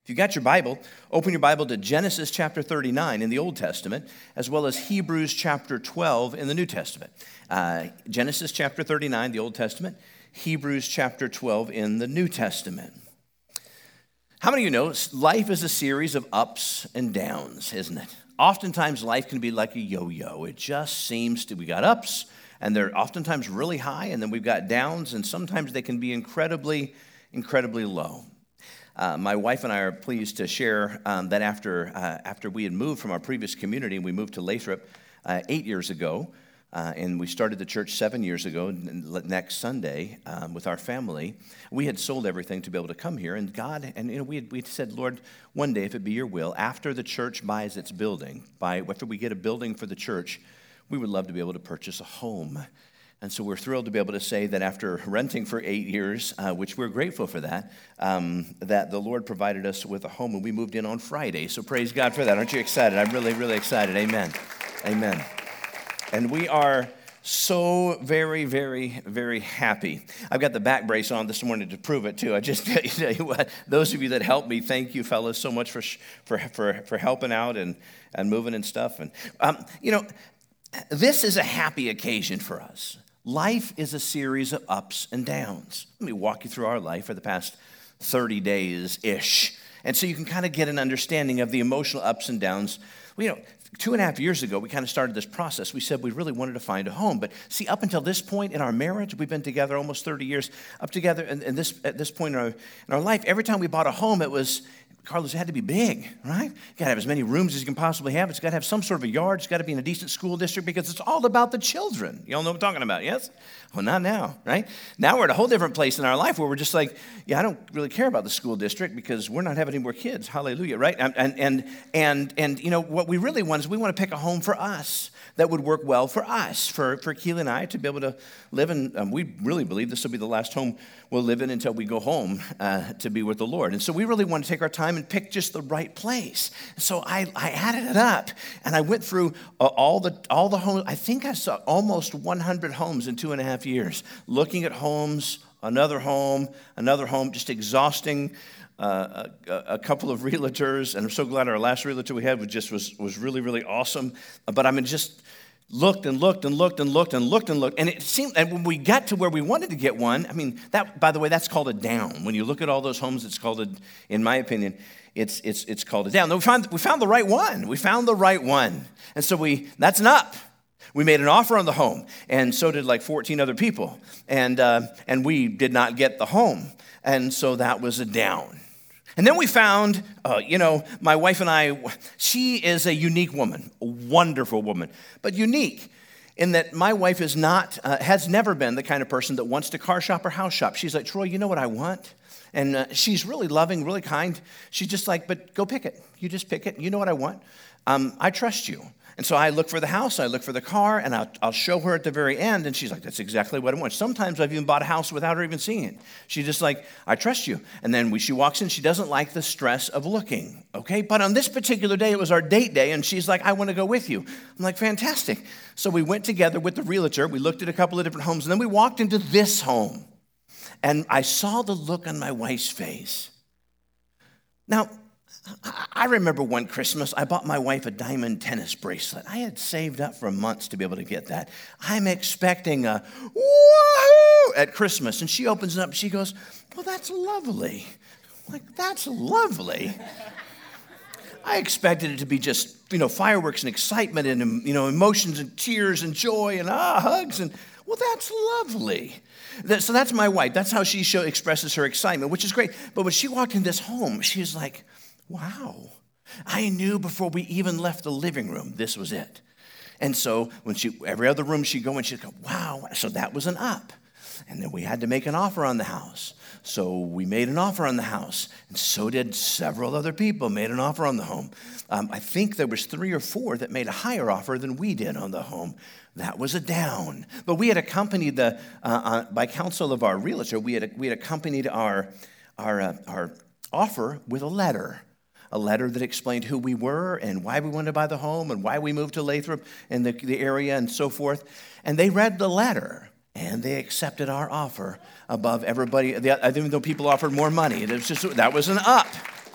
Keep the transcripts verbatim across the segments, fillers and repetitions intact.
If you got your Bible, open your Bible to Genesis chapter thirty-nine in the Old Testament, as well as Hebrews chapter twelve in the New Testament. Uh, Genesis chapter thirty-nine, the Old Testament, Hebrews chapter twelve in the New Testament. How many of you know life is a series of ups and downs, isn't it? Oftentimes life can be like a yo-yo. It just seems to, we got ups, and they're oftentimes really high, and then we've got downs, and sometimes they can be incredibly, incredibly low. Uh, my wife and I are pleased to share um, that after uh, after we had moved from our previous community, we moved to Lathrop uh, eight years ago, uh, and we started the church seven years ago, next Sunday, um, with our family. We had sold everything to be able to come here, and God, and you know, we had, we said, Lord, one day, if it be your will, after the church buys its building, by after we get a building for the church, we would love to be able to purchase a home. And so we're thrilled to be able to say that after renting for eight years, uh, which we're grateful for that, um, that the Lord provided us with a home, and we moved in on Friday. So praise God for that. Aren't you excited? I'm really, really excited. Amen. Amen. And we are so very, very, very happy. I've got the back brace on this morning to prove it, too. I just tell you what, those of you that helped me, thank you, fellas, so much for for for, for helping out and, and moving and stuff. And, um, you know, this is a happy occasion for us. Life is a series of ups and downs. Let me walk you through our life for the past thirty days-ish. And so you can kind of get an understanding of the emotional ups and downs. Well, you know, two and a half years ago, we kind of started this process. We said we really wanted to find a home. But see, up until this point in our marriage, we've been together almost thirty years, up together, and, and this at this point in our, in our life, every time we bought a home, it was, Carlos, it had to be big, right? You got to have as many rooms as you can possibly have. It's got to have some sort of a yard. It's got to be in a decent school district because it's all about the children. You all know what I'm talking about, yes? Well, not now, right? Now we're at a whole different place in our life where we're just like, yeah, I don't really care about the school district because we're not having any more kids. Hallelujah, right? And and and and, and you know what we really want is we want to pick a home for us that would work well for us, for, for Keely and I to be able to live in. Um, we really believe this will be the last home we'll live in until we go home uh, to be with the Lord. And so we really want to take our time and pick just the right place. So I, I added it up, and I went through uh, all the all the homes. I think I saw almost one hundred homes in two and a half years, looking at homes, another home, another home, just exhausting uh, a, a couple of realtors. And I'm so glad our last realtor we had was just was was really, really awesome. But I mean, just looked and looked and looked and looked and looked and looked. And it seemed, and when we got to where we wanted to get one, I mean, that, by the way, that's called a down. When you look at all those homes, it's called a, in my opinion, it's it's it's called a down. Then we found we found the right one. We found the right one. And so we, that's an up. We made an offer on the home, and so did like fourteen other people. And uh, and we did not get the home. And so that was a down. And then we found, uh, you know, my wife and I, she is a unique woman, a wonderful woman, but unique in that my wife is not, uh, has never been the kind of person that wants to car shop or house shop. She's like, Troy, you know what I want? And uh, she's really loving, really kind. She's just like, but go pick it. You just pick it. You know what I want? Um, I trust you. And so I look for the house, I look for the car, and I'll, I'll show her at the very end, and she's like, that's exactly what I want. Sometimes I've even bought a house without her even seeing it. She's just like, I trust you. And then we, she walks in, she doesn't like the stress of looking, okay? But on this particular day, it was our date day, and she's like, I want to go with you. I'm like, fantastic. So we went together with the realtor, we looked at a couple of different homes, and then we walked into this home, and I saw the look on my wife's face. Now, I remember one Christmas, I bought my wife a diamond tennis bracelet. I had saved up for months to be able to get that. I'm expecting a woohoo at Christmas. And she opens it up, she goes, well, that's lovely. I'm like, that's lovely. I expected it to be just, you know, fireworks and excitement and, you know, emotions and tears and joy and ah, hugs. And, well, that's lovely. So that's my wife. That's how she show, expresses her excitement, which is great. But when she walked in this home, she was like, wow, I knew before we even left the living room, this was it. And so when she, every other room she'd go in, she'd go, wow. So that was an up. And then we had to make an offer on the house. So we made an offer on the house. And so did several other people made an offer on the home. Um, I think there was three or four that made a higher offer than we did on the home. That was a down. But we had accompanied the, uh, uh, by counsel of our realtor, we had, we had accompanied our, our, uh, our offer with a letter. A letter that explained who we were and why we wanted to buy the home and why we moved to Lathrop and the, the area and so forth. And they read the letter and they accepted our offer above everybody. Even though people offered more money, it was just, that was an up.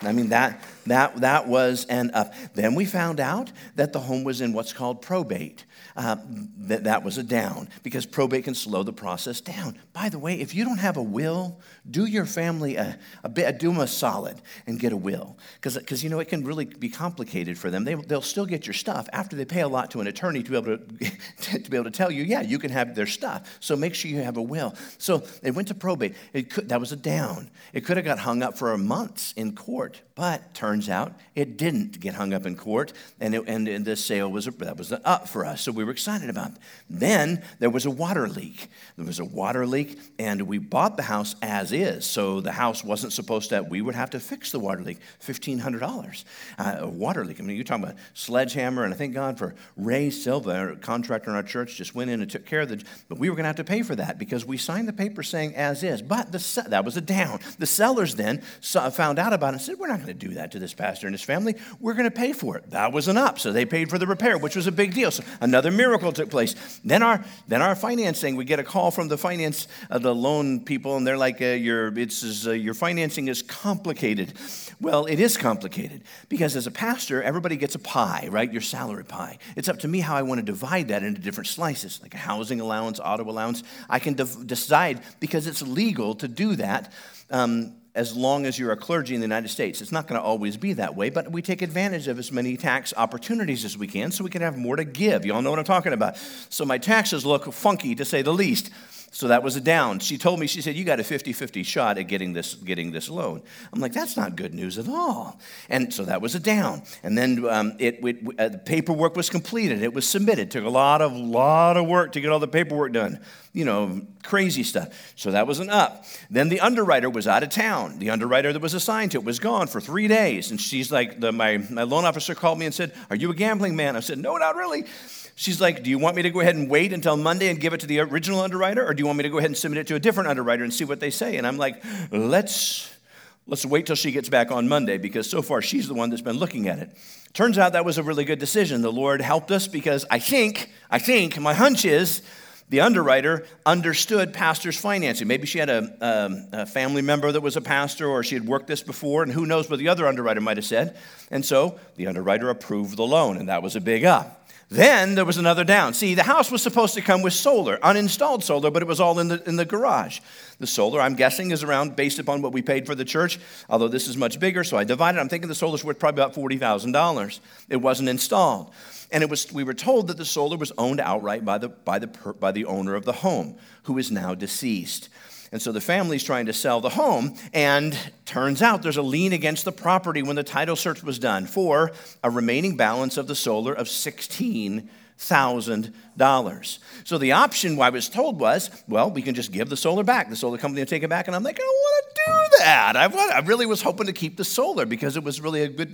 I mean, that, that, that was an up. Then we found out that the home was in what's called probate. Uh, that, that was a down, because probate can slow the process down. By the way, if you don't have a will, do your family a, a bit, do them a solid and get a will. Because, you know, it can really be complicated for them. They, they'll still get your stuff after they pay a lot to an attorney to be able to, to be able to tell you, yeah, you can have their stuff. So make sure you have a will. So they went to probate. It could, that was a down. It could have got hung up for months in court, but turns out it didn't get hung up in court, and, it, and, and the sale was a, that was an up for us. So we were excited about it. Then there was a water leak. There was a water leak, and we bought the house as is. So the house wasn't supposed to, we would have to fix the water leak, fifteen hundred dollars. Uh, a water leak. I mean, you're talking about sledgehammer, and I thank God for Ray Silva, a contractor in our church, just went in and took care of the, but we were going to have to pay for that because we signed the paper saying as is. But the, that was a down. The sellers then saw, found out about it and said, we're not going to do that to this pastor and his family. We're going to pay for it. That was an up. So they paid for the repair, which was a big deal. So another miracle took place. Then our then our financing, we get a call from the finance, uh, the loan people, and they're like, uh, your it's uh, your financing is complicated. Well, it is complicated because as a pastor, everybody gets a pie, right? Your salary pie. It's up to me how I want to divide that into different slices, like a housing allowance, auto allowance. I can de- decide because it's legal to do that. Um, as long as you're a clergy in the United States. It's not going to always be that way, but we take advantage of as many tax opportunities as we can so we can have more to give. You all know what I'm talking about. So my taxes look funky, to say the least. So that was a down. She told me, she said, you got a fifty-fifty shot at getting this getting this loan. I'm like, that's not good news at all. And so that was a down. And then um, it, it uh, the paperwork was completed. It was submitted. It took a lot of, lot of work to get all the paperwork done. You know, crazy stuff. So that was an up. Then the underwriter was out of town. The underwriter that was assigned to it was gone for three days. And she's like, the, my, my loan officer called me and said, are you a gambling man? I said, no, not really. She's like, do you want me to go ahead and wait until Monday and give it to the original underwriter? Or do you want me to go ahead and submit it to a different underwriter and see what they say? And I'm like, let's, let's wait till she gets back on Monday, because so far she's the one that's been looking at it. Turns out that was a really good decision. The Lord helped us because I think, I think, my hunch is, the underwriter understood pastor's financing. Maybe she had a, um, a family member that was a pastor, or she had worked this before, and who knows what the other underwriter might have said. And so the underwriter approved the loan, and that was a big up. Then there was another down. See, the house was supposed to come with solar, uninstalled solar, but it was all in the in the garage. The solar, I'm guessing, is around, based upon what we paid for the church, although this is much bigger, so I divided. I'm thinking the solar's worth probably about forty thousand dollars. It wasn't installed. And it was. We were told that the solar was owned outright by the, by the, by the owner of the home, who is now deceased. And so the family's trying to sell the home, and turns out there's a lien against the property when the title search was done for a remaining balance of the solar of sixteen thousand dollars. So the option I was told was, well, we can just give the solar back. The solar company will take it back. And I'm like, I don't want to do that. I, I really was hoping to keep the solar because it was really a good,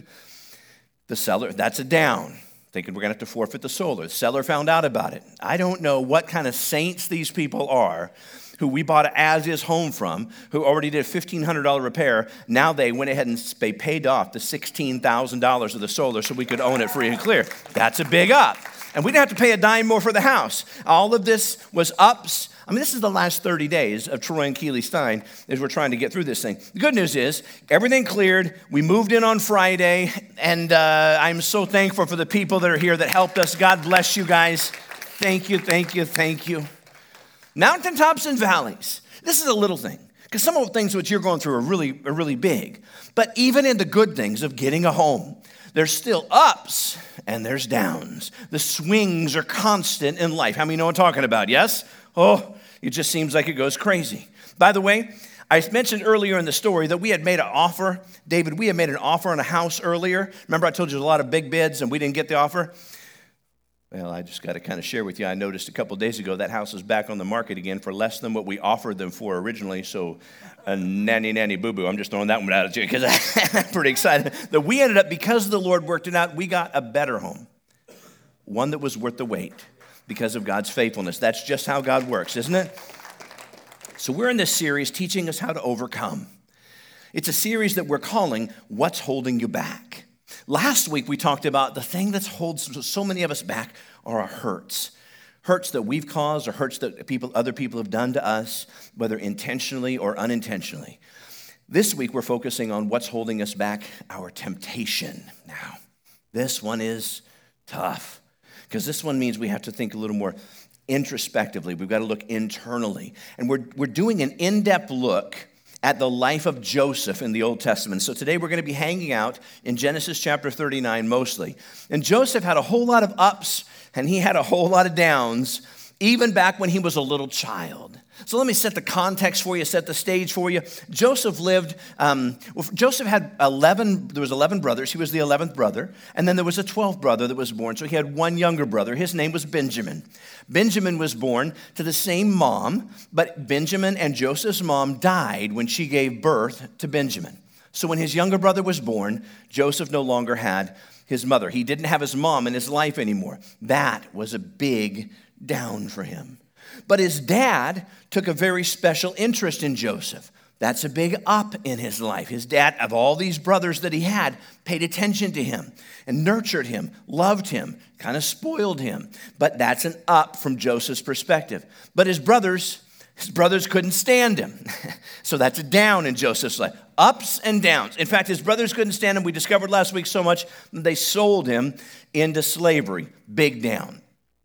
the seller, that's a down. Thinking we're going to have to forfeit the solar. The seller found out about it. I don't know what kind of saints these people are, who we bought an as-is home from, who already did a fifteen hundred dollars repair. Now they went ahead and they paid off the sixteen thousand dollars of the solar so we could own it free and clear. That's a big up. And we didn't have to pay a dime more for the house. All of this was ups. I mean, this is the last thirty days of Troy and Keely Stein as we're trying to get through this thing. The good news is everything cleared. We moved in on Friday, and uh, I'm so thankful for the people that are here that helped us. God bless you guys. Thank you, thank you, thank you. Mountaintops and valleys. This is a little thing, because some of the things which you're going through are really, are really big. But even in the good things of getting a home, there's still ups and there's downs. The swings are constant in life. How many know what I'm talking about? Yes? Oh, it just seems like it goes crazy. By the way, I mentioned earlier in the story that we had made an offer. David, we had made an offer on a house earlier. Remember I told you there's a lot of big bids and we didn't get the offer? Well, I just got to kind of share with you. I noticed a couple of days ago that house is back on the market again for less than what we offered them for originally. So, a nanny, nanny, boo-boo. I'm just throwing that one out at you because I'm pretty excited that we ended up, because the Lord worked it out, we got a better home, one that was worth the wait because of God's faithfulness. That's just how God works, isn't it? So we're in this series teaching us how to overcome. It's a series that we're calling What's Holding You Back? Last week, we talked about the thing that holds so many of us back are our hurts. Hurts that we've caused or hurts that people, other people have done to us, whether intentionally or unintentionally. This week, we're focusing on what's holding us back, our temptation. Now, this one is tough because this one means we have to think a little more introspectively. We've got to look internally. And we're, we're doing an in-depth look at the life of Joseph in the Old Testament. So today we're going to be hanging out in Genesis chapter thirty-nine mostly. And Joseph had a whole lot of ups and he had a whole lot of downs, even back when he was a little child. So let me set the context for you, set the stage for you. Joseph lived, um, well, Joseph had eleven, there was eleven brothers. He was the eleventh brother. And then there was a twelfth brother that was born. So he had one younger brother. His name was Benjamin. Benjamin was born to the same mom, but Benjamin and Joseph's mom died when she gave birth to Benjamin. So when his younger brother was born, Joseph no longer had his mother. He didn't have his mom in his life anymore. That was a big down for him. But his dad took a very special interest in Joseph. That's a big up in his life. His dad, of all these brothers that he had, paid attention to him and nurtured him, loved him, kind of spoiled him. But that's an up from Joseph's perspective. But his brothers, his brothers couldn't stand him. So that's a down in Joseph's life. Ups and downs. In fact, his brothers couldn't stand him. We discovered last week so much, they sold him into slavery. Big down.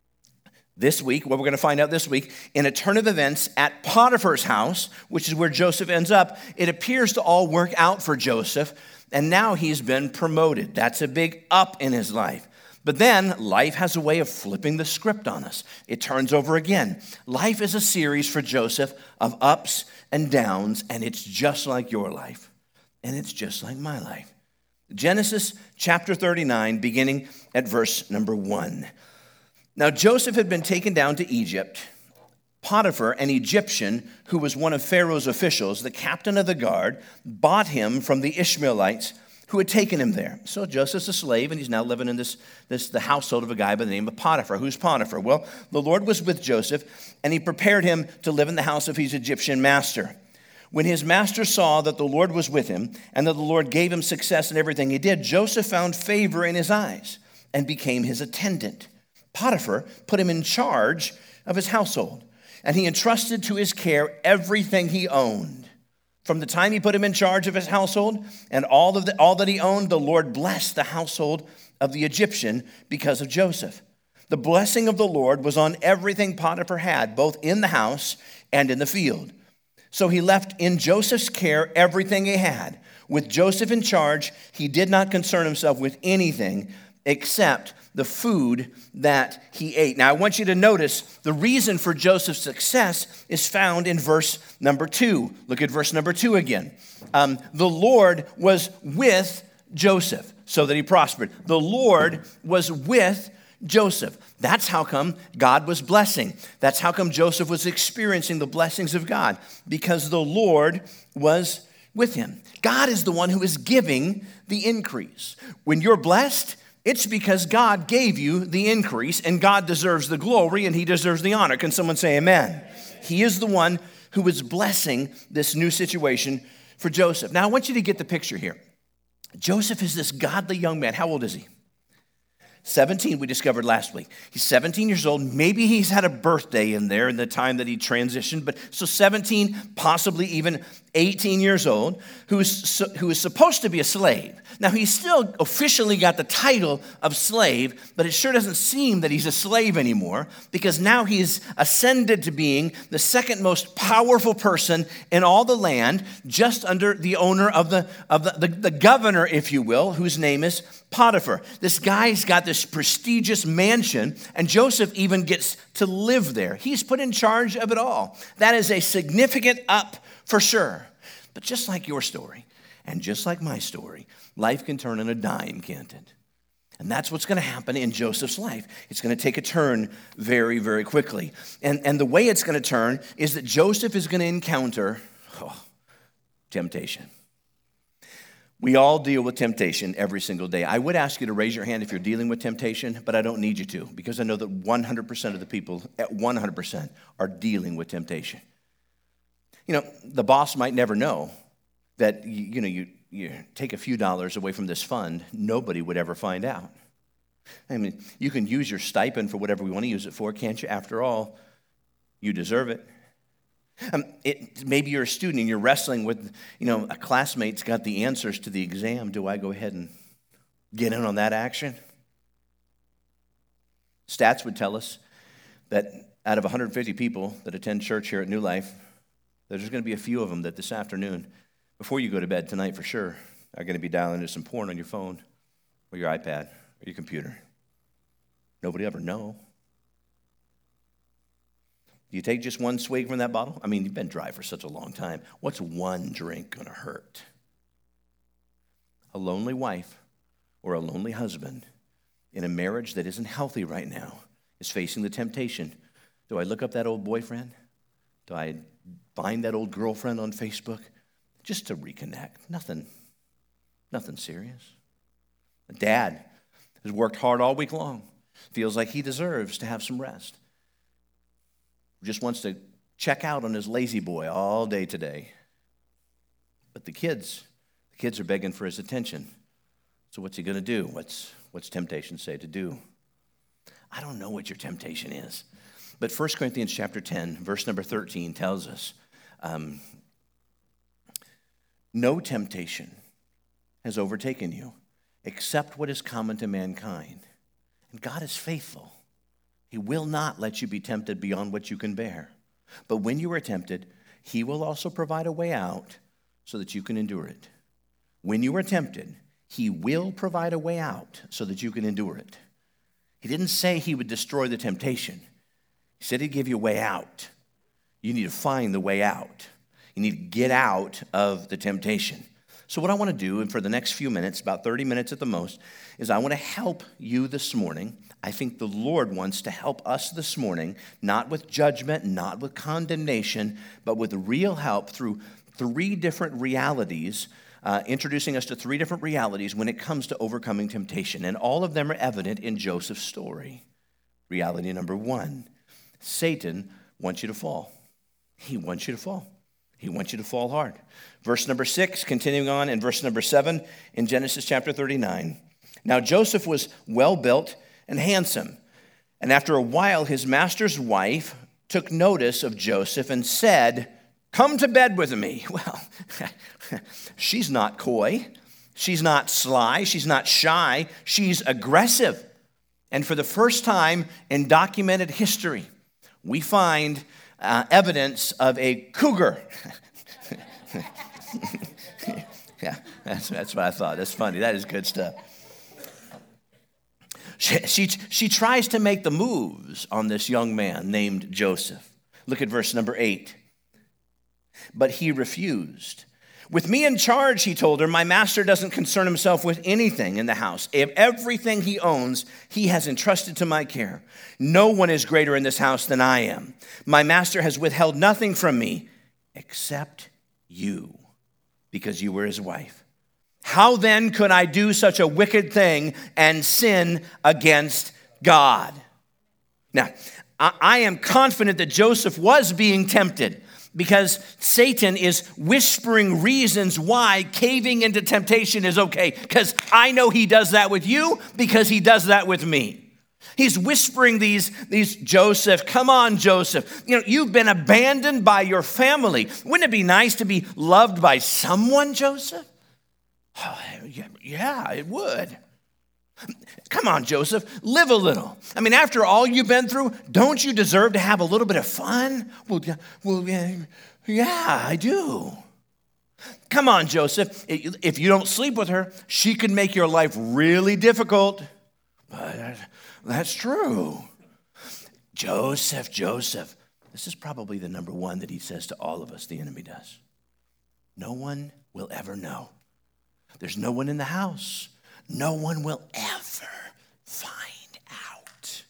This week, what we're going to find out this week, in a turn of events at Potiphar's house, which is where Joseph ends up, it appears to all work out for Joseph, and now he's been promoted. That's a big up in his life. But then life has a way of flipping the script on us. It turns over again. Life is a series for Joseph of ups and downs, and it's just like your life, and it's just like my life. Genesis chapter thirty-nine, beginning at verse number one. Now Joseph had been taken down to Egypt. Potiphar, an Egyptian who was one of Pharaoh's officials, the captain of the guard, bought him from the Ishmaelites who had taken him there. So Joseph's a slave, and he's now living in this, this the household of a guy by the name of Potiphar. Who's Potiphar? Well, the Lord was with Joseph, and he prepared him to live in the house of his Egyptian master. When his master saw that the Lord was with him, and that the Lord gave him success in everything he did, Joseph found favor in his eyes and became his attendant. Potiphar put him in charge of his household, and he entrusted to his care everything he owned. From the time he put him in charge of his household and all of the, all that he owned, the Lord blessed the household of the Egyptian because of Joseph. The blessing of the Lord was on everything Potiphar had, both in the house and in the field. So he left in Joseph's care everything he had. With Joseph in charge, he did not concern himself with anything except the food that he ate. Now, I want you to notice the reason for Joseph's success is found in verse number two. Look at verse number two again. Um, the Lord was with Joseph so that he prospered. The Lord was with Joseph. That's how come God was blessing. That's how come Joseph was experiencing the blessings of God, because the Lord was with him. God is the one who is giving the increase. When you're blessed, it's because God gave you the increase, and God deserves the glory, and he deserves the honor. Can someone say amen? Amen. He is the one who is blessing this new situation for Joseph. Now, I want you to get the picture here. Joseph is this godly young man. How old is he? seventeen, we discovered last week. He's seventeen years old. Maybe he's had a birthday in there in the time that he transitioned. But so seventeen, possibly even eighteen years old, who is, who is supposed to be a slave. Now, he's still officially got the title of slave, but it sure doesn't seem that he's a slave anymore, because now he's ascended to being the second most powerful person in all the land, just under the owner of the, of the, the, the governor, if you will, whose name is Potiphar. This guy's got this prestigious mansion, and Joseph even gets to live there. He's put in charge of it all. That is a significant up for sure. But just like your story, and just like my story, life can turn on a dime, can't it? And that's what's going to happen in Joseph's life. It's going to take a turn very, very quickly. And, and the way it's going to turn is that Joseph is going to encounter oh, temptation. We all deal with temptation every single day. I would ask you to raise your hand if you're dealing with temptation, but I don't need you to, because I know that one hundred percent of the people at one hundred percent are dealing with temptation. You know, the boss might never know that, you, you know, you, you take a few dollars away from this fund, nobody would ever find out. I mean, you can use your stipend for whatever we want to use it for, can't you? After all, you deserve it. Um, it, maybe you're a student and you're wrestling with, you know, a classmate's got the answers to the exam. Do I go ahead and get in on that action? Stats would tell us that out of one hundred fifty people that attend church here at New Life, there's going to be a few of them that this afternoon, before you go to bed tonight for sure, are going to be dialing into some porn on your phone or your iPad or your computer. Nobody ever know. Do you take just one swig from that bottle? I mean, you've been dry for such a long time. What's one drink going to hurt? A lonely wife or a lonely husband in a marriage that isn't healthy right now is facing the temptation. Do I look up that old boyfriend? Do I find that old girlfriend on Facebook? Just to reconnect. Nothing, nothing serious. A dad has worked hard all week long. Feels like he deserves to have some rest. Just wants to check out on his lazy boy all day today. But the kids, the kids are begging for his attention. So what's he going to do? What's, what's temptation say to do? I don't know what your temptation is. But First Corinthians chapter ten, verse number thirteen tells us, um, no temptation has overtaken you except what is common to mankind. And God is faithful. He will not let you be tempted beyond what you can bear. But when you are tempted, he will also provide a way out so that you can endure it. When you are tempted, he will provide a way out so that you can endure it. He didn't say he would destroy the temptation. He said he'd give you a way out. You need to find the way out. You need to get out of the temptation. So what I want to do, and for the next few minutes, about thirty minutes at the most, is I want to help you this morning. I think the Lord wants to help us this morning, not with judgment, not with condemnation, but with real help through three different realities, uh, introducing us to three different realities when it comes to overcoming temptation. And all of them are evident in Joseph's story. Reality number one, Satan wants you to fall. He wants you to fall. He wants you to fall hard. Verse number six, continuing on in verse number seven in Genesis chapter thirty-nine. Now Joseph was well-built and handsome. And after a while, his master's wife took notice of Joseph and said, "Come to bed with me." Well, she's not coy. She's not sly. She's not shy. She's aggressive. And for the first time in documented history, we find uh, evidence of a cougar. Yeah, that's, that's what I thought. That's funny. That is good stuff. She, she, she tries to make the moves on this young man named Joseph. Look at verse number eight. But he refused. With me in charge, he told her, my master doesn't concern himself with anything in the house. If everything he owns, he has entrusted to my care. No one is greater in this house than I am. My master has withheld nothing from me except you, because you were his wife. How then could I do such a wicked thing and sin against God? Now, I am confident that Joseph was being tempted, because Satan is whispering reasons why caving into temptation is okay. Because I know he does that with you, because he does that with me. He's whispering these, these, Joseph, come on, Joseph. You know, you've been abandoned by your family. Wouldn't it be nice to be loved by someone, Joseph? Oh, yeah, it would. Come on, Joseph, live a little. I mean, after all you've been through, don't you deserve to have a little bit of fun? Well, well yeah, yeah, I do. Come on, Joseph, if you don't sleep with her, she could make your life really difficult. But that's true. Joseph, Joseph, this is probably the number one that he says to all of us, the enemy does. No one will ever know. There's no one in the house. No one will ever find out.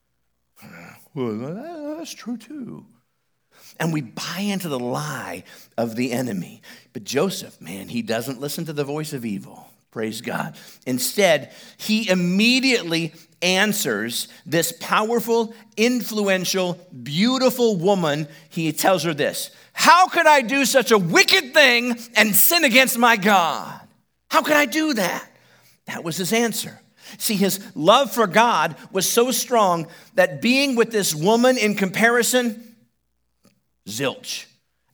Well, that's true too. And we buy into the lie of the enemy. But Joseph, man, he doesn't listen to the voice of evil. Praise God. Instead, he immediately answers this powerful, influential, beautiful woman. He tells her this: how could I do such a wicked thing and sin against my God? How could I do that? That was his answer. See, his love for God was so strong that being with this woman in comparison, zilch.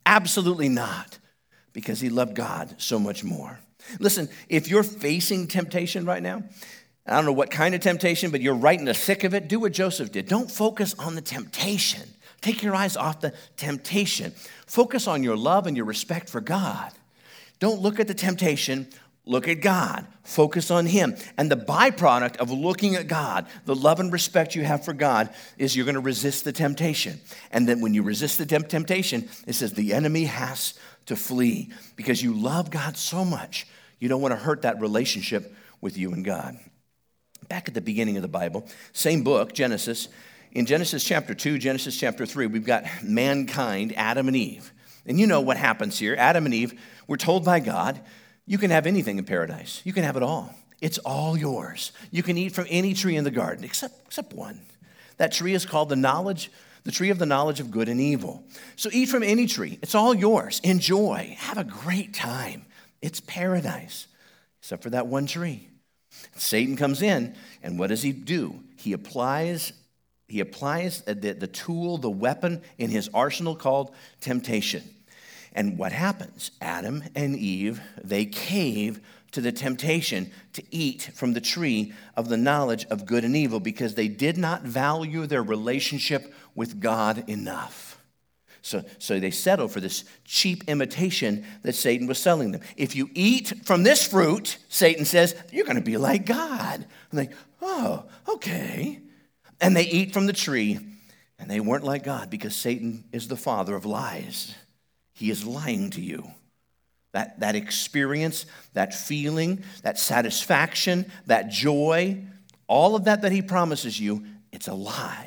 Absolutely not, because he loved God so much more. Listen, if you're facing temptation right now, I don't know what kind of temptation, but you're right in the thick of it, do what Joseph did. Don't focus on the temptation. Take your eyes off the temptation. Focus on your love and your respect for God. Don't look at the temptation. Look at God. Focus on him. And the byproduct of looking at God, the love and respect you have for God, is you're going to resist the temptation. And then when you resist the temp- temptation, it says the enemy has to flee, because you love God so much, you don't want to hurt that relationship with you and God. Back at the beginning of the Bible, same book, Genesis. In Genesis chapter two, Genesis chapter three, we've got mankind, Adam and Eve. And you know what happens here. Adam and Eve were told by God, you can have anything in paradise. You can have it all. It's all yours. You can eat from any tree in the garden, except, except one. That tree is called the knowledge, the tree of the knowledge of good and evil. So eat from any tree. It's all yours. Enjoy. Have a great time. It's paradise, except for that one tree. Satan comes in, and what does he do? He applies, he applies the, the tool, the weapon in his arsenal called temptation. And what happens? Adam and Eve, they cave to the temptation to eat from the tree of the knowledge of good and evil, because they did not value their relationship with God enough. So, so they settle for this cheap imitation that Satan was selling them. If you eat from this fruit, Satan says, you're going to be like God. And they, oh, okay. And they eat from the tree, and they weren't like God, because Satan is the father of lies. He is lying to you. That, that experience, that feeling, that satisfaction, that joy, all of that that he promises you, it's a lie.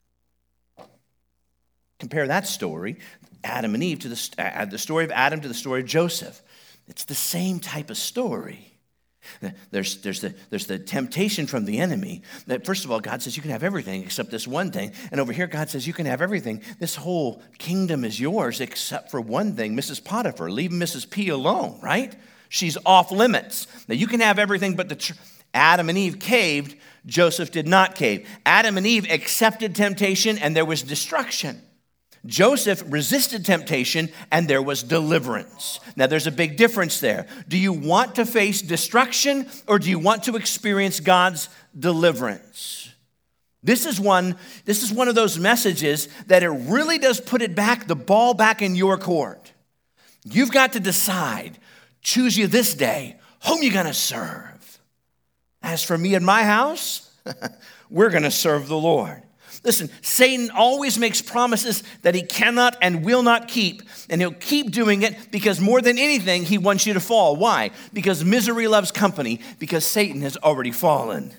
Compare that story, Adam and Eve, to the, uh, the story of Adam to the story of Joseph. It's the same type of story. There's, there's, the, there's the temptation from the enemy. That first of all, God says you can have everything except this one thing. And over here, God says you can have everything. This whole kingdom is yours except for one thing. Missus Potiphar, leave Missus P alone, right? She's off limits. Now you can have everything, but the tr- Adam and Eve caved. Joseph did not cave. Adam and Eve accepted temptation, and there was destruction. Joseph resisted temptation, and there was deliverance. Now, there's a big difference there. Do you want to face destruction, or do you want to experience God's deliverance? This is one, this is one of those messages that it really does put it back, the ball back in your court. You've got to decide, choose you this day, whom you're going to serve. As for me and my house, we're going to serve the Lord. Listen, Satan always makes promises that he cannot and will not keep, and he'll keep doing it because more than anything, he wants you to fall. Why? Because misery loves company, because Satan has already fallen.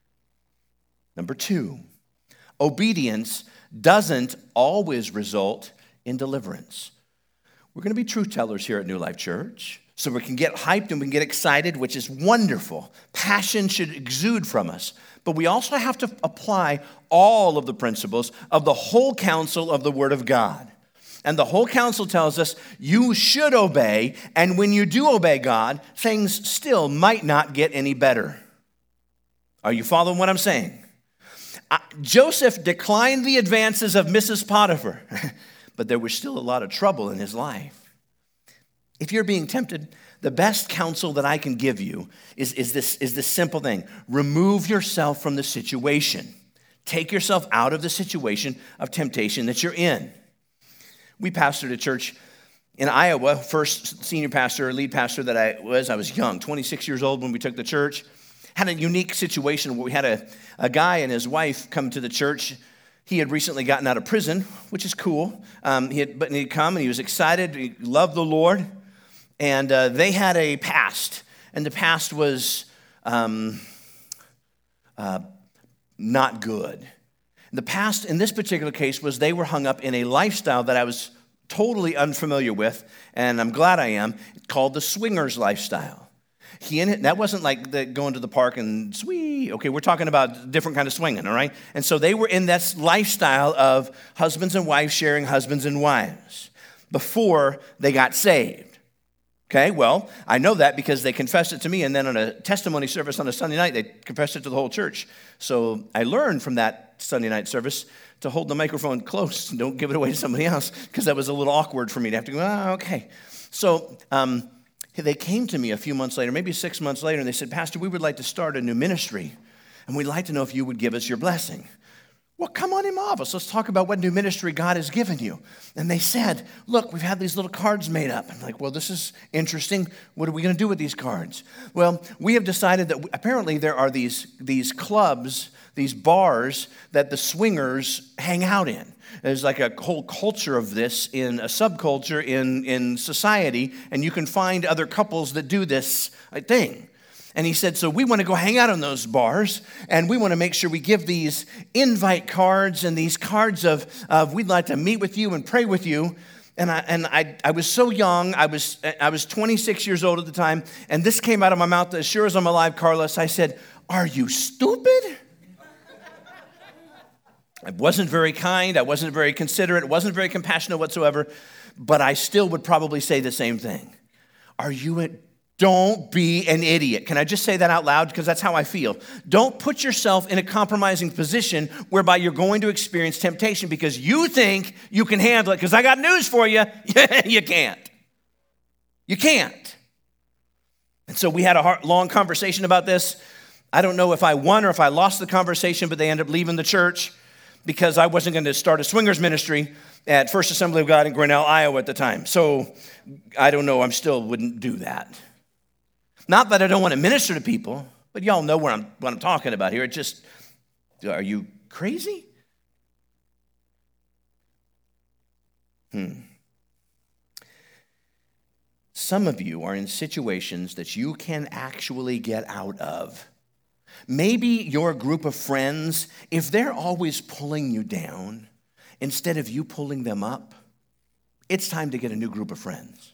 Number two, obedience doesn't always result in deliverance. We're going to be truth tellers here at New Life Church, so we can get hyped and we can get excited, which is wonderful. Passion should exude from us. But we also have to apply all of the principles of the whole counsel of the Word of God. And the whole counsel tells us you should obey, and when you do obey God, things still might not get any better. Are you following what I'm saying? Uh, Joseph declined the advances of Missus Potiphar, but there was still a lot of trouble in his life. If you're being tempted, the best counsel that I can give you is, is, this, is this simple thing. Remove yourself from the situation. Take yourself out of the situation of temptation that you're in. We pastored a church in Iowa, first senior pastor, lead pastor that I was. I was young, twenty-six years old when we took the church. Had a unique situation where we had a, a guy and his wife come to the church. He had recently gotten out of prison, which is cool. Um, he had, but he'd come and he was excited. He loved the Lord. And uh, they had a past, and the past was um, uh, not good. The past in this particular case was they were hung up in a lifestyle that I was totally unfamiliar with, and I'm glad I am, called the swingers lifestyle. He in it, that wasn't like the, going to the park and swee. Okay, we're talking about different kind of swinging, all right? And so they were in this lifestyle of husbands and wives sharing husbands and wives before they got saved. Okay, well, I know that because they confessed it to me, and then on a testimony service on a Sunday night, they confessed it to the whole church. So I learned from that Sunday night service to hold the microphone close and don't give it away to somebody else, because that was a little awkward for me to have to go, oh, okay. So um, they came to me a few months later, maybe six months later, and they said, Pastor, we would like to start a new ministry, and we'd like to know if you would give us your blessing. Well, come on in my office. Let's talk about what new ministry God has given you. And they said, look, we've had these little cards made up. I'm like, well, this is interesting. What are we going to do with these cards? Well, we have decided that apparently there are these, these clubs, these bars that the swingers hang out in. There's like a whole culture of this in a subculture in, in society, and you can find other couples that do this thing. And he said, so we want to go hang out in those bars, and we want to make sure we give these invite cards and these cards of, of we'd like to meet with you and pray with you. And I and I, I was so young. I was I was twenty-six years old at the time, and this came out of my mouth as sure as I'm alive, Carlos. I said, are you stupid? I wasn't very kind. I wasn't very considerate. Wasn't very compassionate whatsoever. But I still would probably say the same thing. Are you a Don't be an idiot. Can I just say that out loud? Because that's how I feel. Don't put yourself in a compromising position whereby you're going to experience temptation because you think you can handle it. Because I got news for you. You can't. You can't. And so we had a hard, long conversation about this. I don't know if I won or if I lost the conversation, but they ended up leaving the church because I wasn't going to start a swingers ministry at First Assembly of God in Grinnell, Iowa at the time. So I don't know. I still wouldn't do that. Not that I don't want to minister to people, but y'all know what I'm, what I'm talking about here. It just, are you crazy? Hmm. Some of you are in situations that you can actually get out of. Maybe your group of friends, if they're always pulling you down, instead of you pulling them up, it's time to get a new group of friends.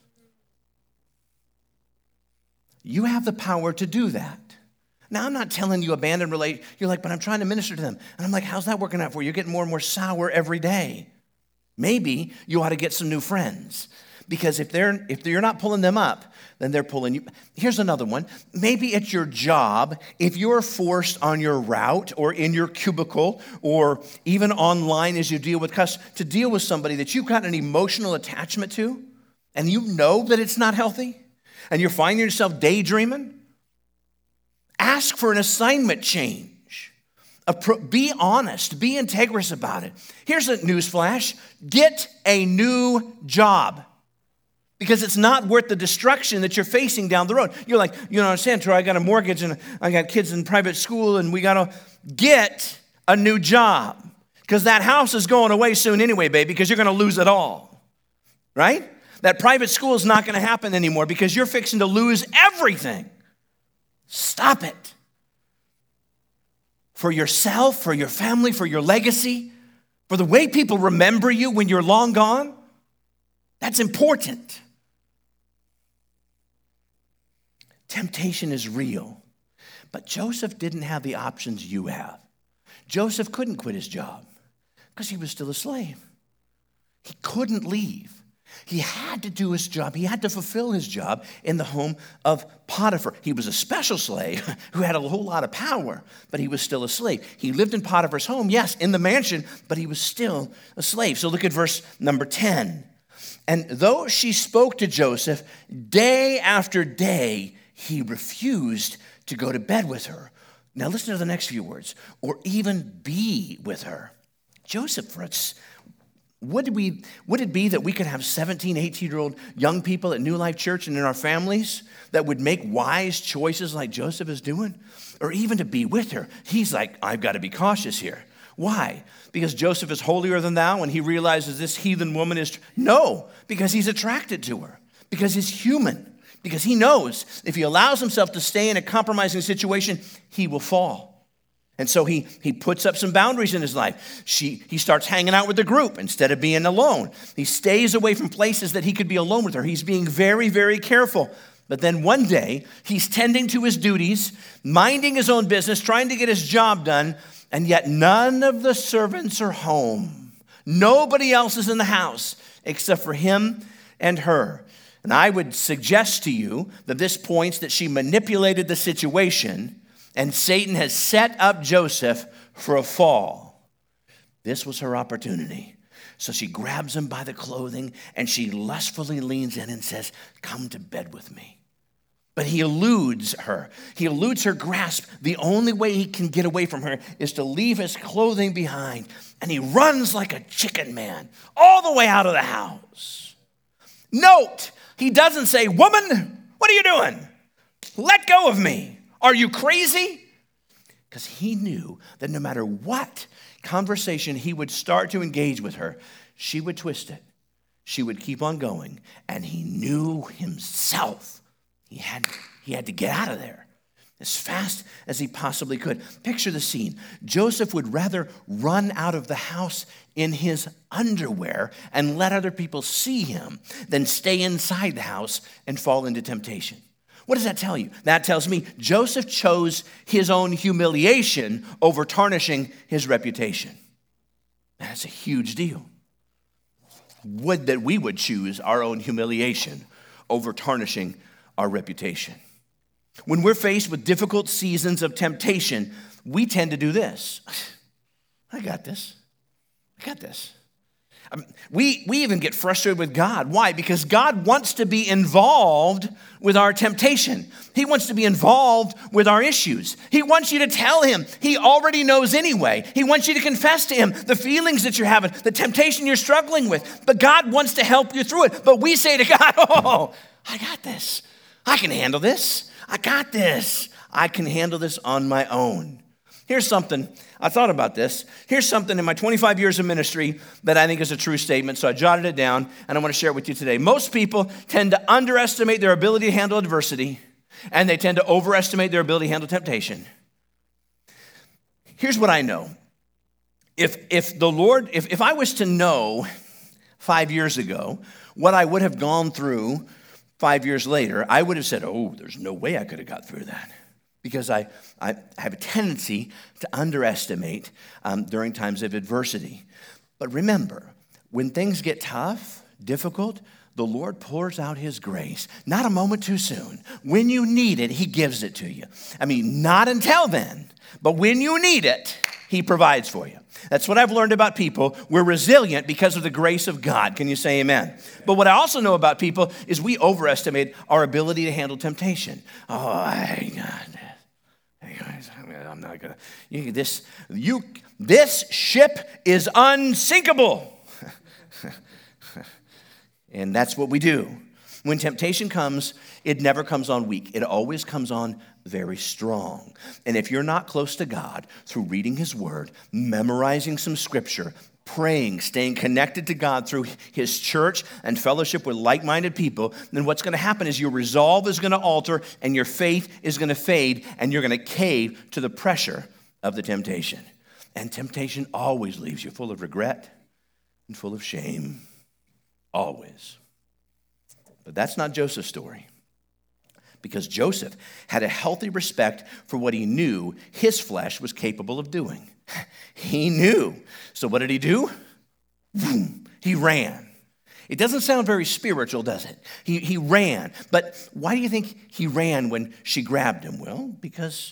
You have the power to do that. Now, I'm not telling you abandon relate. You're like, but I'm trying to minister to them. And I'm like, how's that working out for you? You're getting more and more sour every day. Maybe you ought to get some new friends. Because if they're if you're not pulling them up, then they're pulling you. Here's another one. Maybe at your job, if you're forced on your route or in your cubicle or even online as you deal with customers, to deal with somebody that you've got an emotional attachment to, and you know that it's not healthy, and you're finding yourself daydreaming, ask for an assignment change. Be honest. Be integrous about it. Here's a news flash. Get a new job. Because it's not worth the destruction that you're facing down the road. You're like, you don't understand, Troy, I got a mortgage and I got kids in private school and we got to get a new job. Because that house is going away soon anyway, baby, because you're going to lose it all. Right? That private school is not going to happen anymore because you're fixing to lose everything. Stop it. For yourself, for your family, for your legacy, for the way people remember you when you're long gone, that's important. Temptation is real, but Joseph didn't have the options you have. Joseph couldn't quit his job because he was still a slave. He couldn't leave. He had to do his job. He had to fulfill his job in the home of Potiphar. He was a special slave who had a whole lot of power, but he was still a slave. He lived in Potiphar's home, yes, in the mansion, but he was still a slave. So look at verse number ten. And though she spoke to Joseph day after day, he refused to go to bed with her. Now listen to the next few words, or even be with her. Joseph, for us, would we, would it be that we could have seventeen, eighteen-year-old young people at New Life Church and in our families that would make wise choices like Joseph is doing? Or even to be with her? He's like, I've got to be cautious here. Why? Because Joseph is holier than thou and he realizes this heathen woman is... No, because he's attracted to her. Because he's human. Because he knows if he allows himself to stay in a compromising situation, he will fall. And so he, he puts up some boundaries in his life. She, he starts hanging out with the group instead of being alone. He stays away from places that he could be alone with her. He's being very, very careful. But then one day, he's tending to his duties, minding his own business, trying to get his job done, and yet none of the servants are home. Nobody else is in the house except for him and her. And I would suggest to you that this points that she manipulated the situation and Satan has set up Joseph for a fall. This was her opportunity. So she grabs him by the clothing and she lustfully leans in and says, "Come to bed with me." But he eludes her. He eludes her grasp. The only way he can get away from her is to leave his clothing behind. And he runs like a chicken man all the way out of the house. Note, he doesn't say, "Woman, what are you doing? Let go of me. Are you crazy?" Because he knew that no matter what conversation he would start to engage with her, she would twist it. She would keep on going. And he knew himself. He had, he had to get out of there as fast as he possibly could. Picture the scene. Joseph would rather run out of the house in his underwear and let other people see him than stay inside the house and fall into temptation. What does that tell you? That tells me Joseph chose his own humiliation over tarnishing his reputation. That's a huge deal. Would that we would choose our own humiliation over tarnishing our reputation. When we're faced with difficult seasons of temptation, we tend to do this. I got this. I got this. Um, we, we even get frustrated with God. Why? Because God wants to be involved with our temptation. He wants to be involved with our issues. He wants you to tell him. He already knows anyway. He wants you to confess to him the feelings that you're having, the temptation you're struggling with. But God wants to help you through it. But we say to God, "Oh, I got this. I can handle this. I got this. I can handle this on my own." Here's something, I thought about this. Here's something in my twenty-five years of ministry that I think is a true statement, so I jotted it down, and I want to share it with you today. Most people tend to underestimate their ability to handle adversity, and they tend to overestimate their ability to handle temptation. Here's what I know. If, if the Lord, if, if I was to know five years ago what I would have gone through five years later, I would have said, "Oh, there's no way I could have got through that." Because I, I have a tendency to underestimate um, during times of adversity. But remember, when things get tough, difficult, the Lord pours out his grace. Not a moment too soon. When you need it, he gives it to you. I mean, not until then, but when you need it, he provides for you. That's what I've learned about people. We're resilient because of the grace of God. Can you say amen? But what I also know about people is we overestimate our ability to handle temptation. Oh, I got this. I'm not gonna. You, this you. This ship is unsinkable, and that's what we do. When temptation comes, it never comes on weak. It always comes on very strong. And if you're not close to God through reading his word, memorizing some scripture, praying, staying connected to God through his church and fellowship with like-minded people, then what's going to happen is your resolve is going to alter and your faith is going to fade and you're going to cave to the pressure of the temptation. And temptation always leaves you full of regret and full of shame. Always. But that's not Joseph's story. Because Joseph had a healthy respect for what he knew his flesh was capable of doing. He knew. So what did he do? Boom, he ran. It doesn't sound very spiritual, does it? He, he ran. But why do you think he ran when she grabbed him? Well, because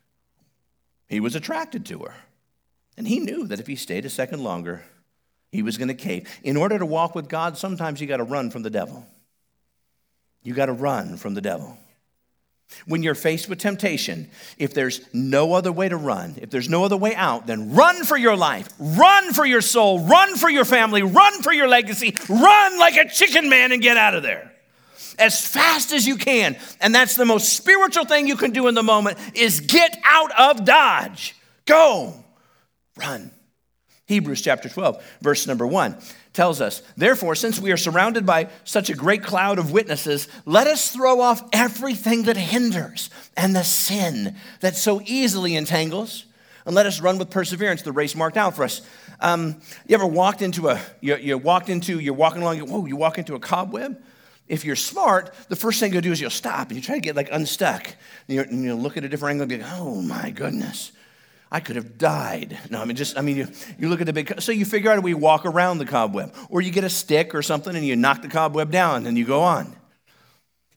he was attracted to her. And he knew that if he stayed a second longer, he was going to cave. In order to walk with God, sometimes you got to run from the devil. You got to run from the devil. When you're faced with temptation, if there's no other way to run, if there's no other way out, then run for your life, run for your soul, run for your family, run for your legacy, run like a chicken man and get out of there as fast as you can. And that's the most spiritual thing you can do in the moment is get out of Dodge. Go, run. Hebrews chapter twelve, verse number one tells us, therefore, since we are surrounded by such a great cloud of witnesses, let us throw off everything that hinders and the sin that so easily entangles, and let us run with perseverance the race marked out for us. Um, you ever walked into a, you, you walked into, you're walking along, you, whoa, you walk into a cobweb? If you're smart, the first thing you'll do is you'll stop and you try to get like unstuck. And, and you'll look at a different angle and be like, oh my goodness. I could have died. No, I mean, just, I mean, you, you look at the big, so you figure out a way to walk around the cobweb. Or you get a stick or something and you knock the cobweb down and you go on.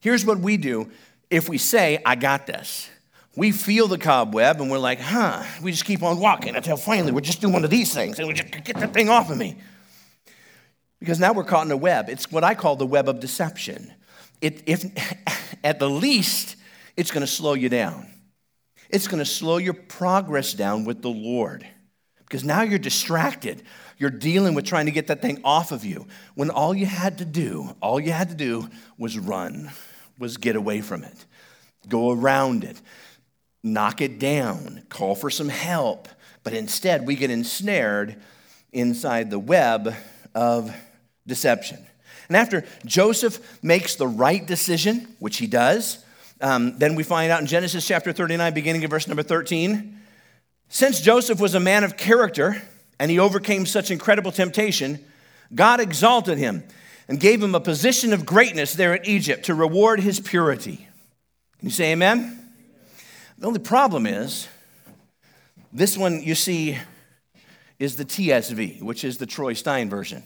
Here's what we do if we say, I got this. We feel the cobweb and we're like, huh, we just keep on walking until finally we're just doing one of these things and we just get that thing off of me. Because now we're caught in a web. It's what I call the web of deception. It, if at the least, it's going to slow you down. It's going to slow your progress down with the Lord. Because now you're distracted. You're dealing with trying to get that thing off of you. When all you had to do, all you had to do was run, was get away from it. Go around it. Knock it down. Call for some help. But instead, we get ensnared inside the web of deception. And after Joseph makes the right decision, which he does, um, then we find out in Genesis chapter thirty-nine, beginning of verse number thirteen, since Joseph was a man of character and he overcame such incredible temptation, God exalted him and gave him a position of greatness there in Egypt to reward his purity. Can you say amen? The only problem is, this one you see is the T S V, which is the Troy Stein version.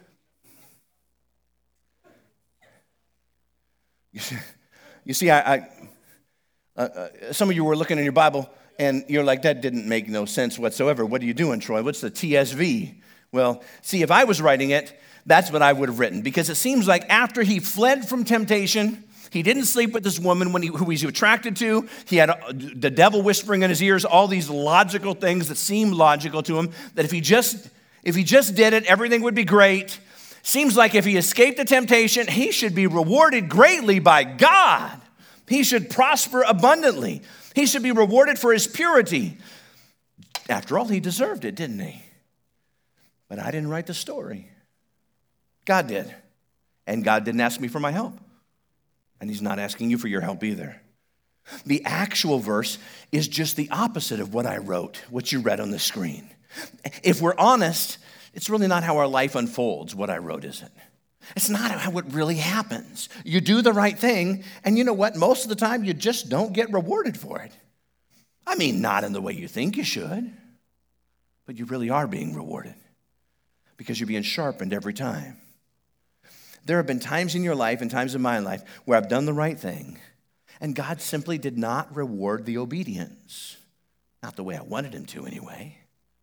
You see, I, I uh, uh, some of you were looking in your Bible, and you're like, that didn't make no sense whatsoever. What are you doing, Troy? What's the T S V? Well, see, if I was writing it, that's what I would have written, because it seems like after he fled from temptation, he didn't sleep with this woman when he, who he was attracted to. He had a, the devil whispering in his ears, all these logical things that seemed logical to him, that if he just if he just did it, everything would be great. Seems like if he escaped the temptation, he should be rewarded greatly by God. He should prosper abundantly. He should be rewarded for his purity. After all, he deserved it, didn't he? But I didn't write the story. God did. And God didn't ask me for my help. And he's not asking you for your help either. The actual verse is just the opposite of what I wrote, what you read on the screen. If we're honest, it's really not how our life unfolds, what I wrote, is it? It's not how it really happens. You do the right thing, and you know what? Most of the time, you just don't get rewarded for it. I mean, not in the way you think you should, but you really are being rewarded because you're being sharpened every time. There have been times in your life and times in my life where I've done the right thing, and God simply did not reward the obedience. Not the way I wanted him to, anyway.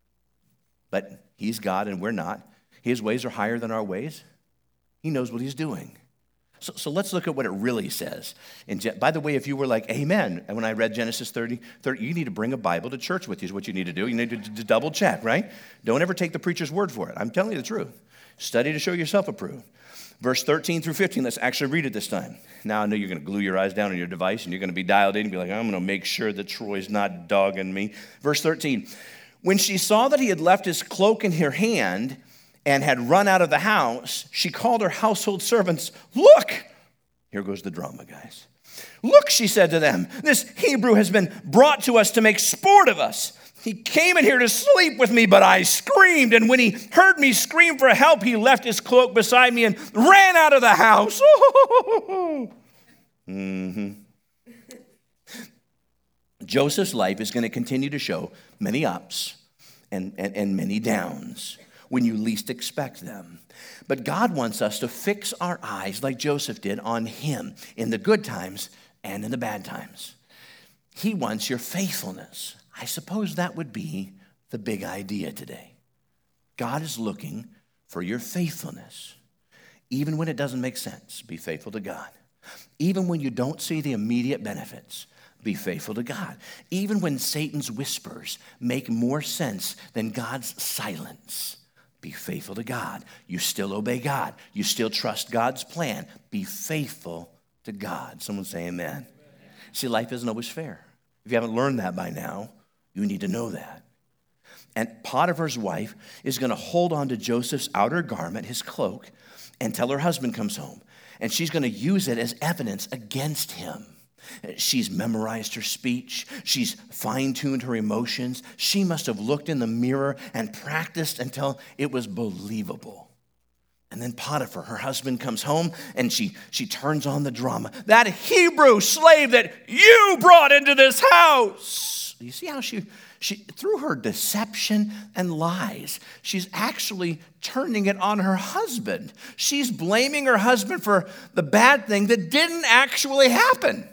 But he's God and we're not. His ways are higher than our ways. He knows what he's doing. So, so let's look at what it really says. And by the way, if you were like, amen, and when I read Genesis thirty, thirty, you need to bring a Bible to church with you is what you need to do. You need to, to double check, right? Don't ever take the preacher's word for it. I'm telling you the truth. Study to show yourself approved. Verse thirteen through fifteen, let's actually read it this time. Now I know you're going to glue your eyes down on your device and you're going to be dialed in and be like, I'm going to make sure that Troy's not dogging me. Verse thirteen, when she saw that he had left his cloak in her hand and had run out of the house, she called her household servants. Look, here goes the drama, guys. Look, she said to them, this Hebrew has been brought to us to make sport of us. He came in here to sleep with me, but I screamed. And when he heard me scream for help, he left his cloak beside me and ran out of the house. mm-hmm. Joseph's life is going to continue to show many ups and, and, and many downs when you least expect them. But God wants us to fix our eyes, like Joseph did, on him in the good times and in the bad times. He wants your faithfulness. I suppose that would be the big idea today. God is looking for your faithfulness. Even when it doesn't make sense, be faithful to God. Even when you don't see the immediate benefits, be faithful to God. Even when Satan's whispers make more sense than God's silence, be faithful to God. You still obey God. You still trust God's plan. Be faithful to God. Someone say amen. Amen. See, life isn't always fair. If you haven't learned that by now, you need to know that. And Potiphar's wife is going to hold on to Joseph's outer garment, his cloak, until her husband comes home. And she's going to use it as evidence against him. She's memorized her speech. She's fine-tuned her emotions. She must have looked in the mirror and practiced until it was believable. And And then Potiphar, her husband, comes home and she, she turns on the drama. That Hebrew slave that you brought into this house. You see how she, she, through her deception and lies, she's actually turning it on her husband. She's blaming her husband for the bad thing that didn't actually happen.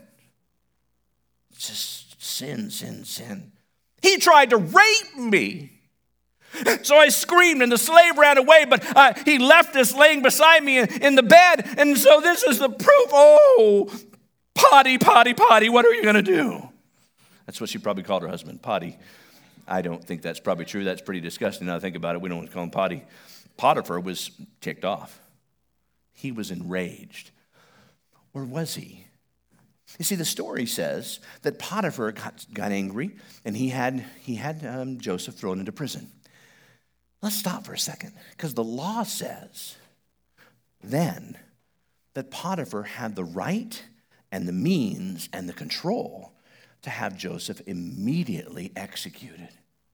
It's just sin, sin, sin. He tried to rape me. So I screamed and the slave ran away, but uh, he left us laying beside me in, in the bed. And so this is the proof. Oh, potty, potty, potty, what are you going to do? That's what she probably called her husband, potty. I don't think that's probably true. That's pretty disgusting. Now I think about it, we don't want to call him potty. Potiphar was ticked off. He was enraged. Or was he? You see, the story says that Potiphar got, got angry and he had, he had um, Joseph thrown into prison. Let's stop for a second, because the law says then that Potiphar had the right and the means and the control to have Joseph immediately executed.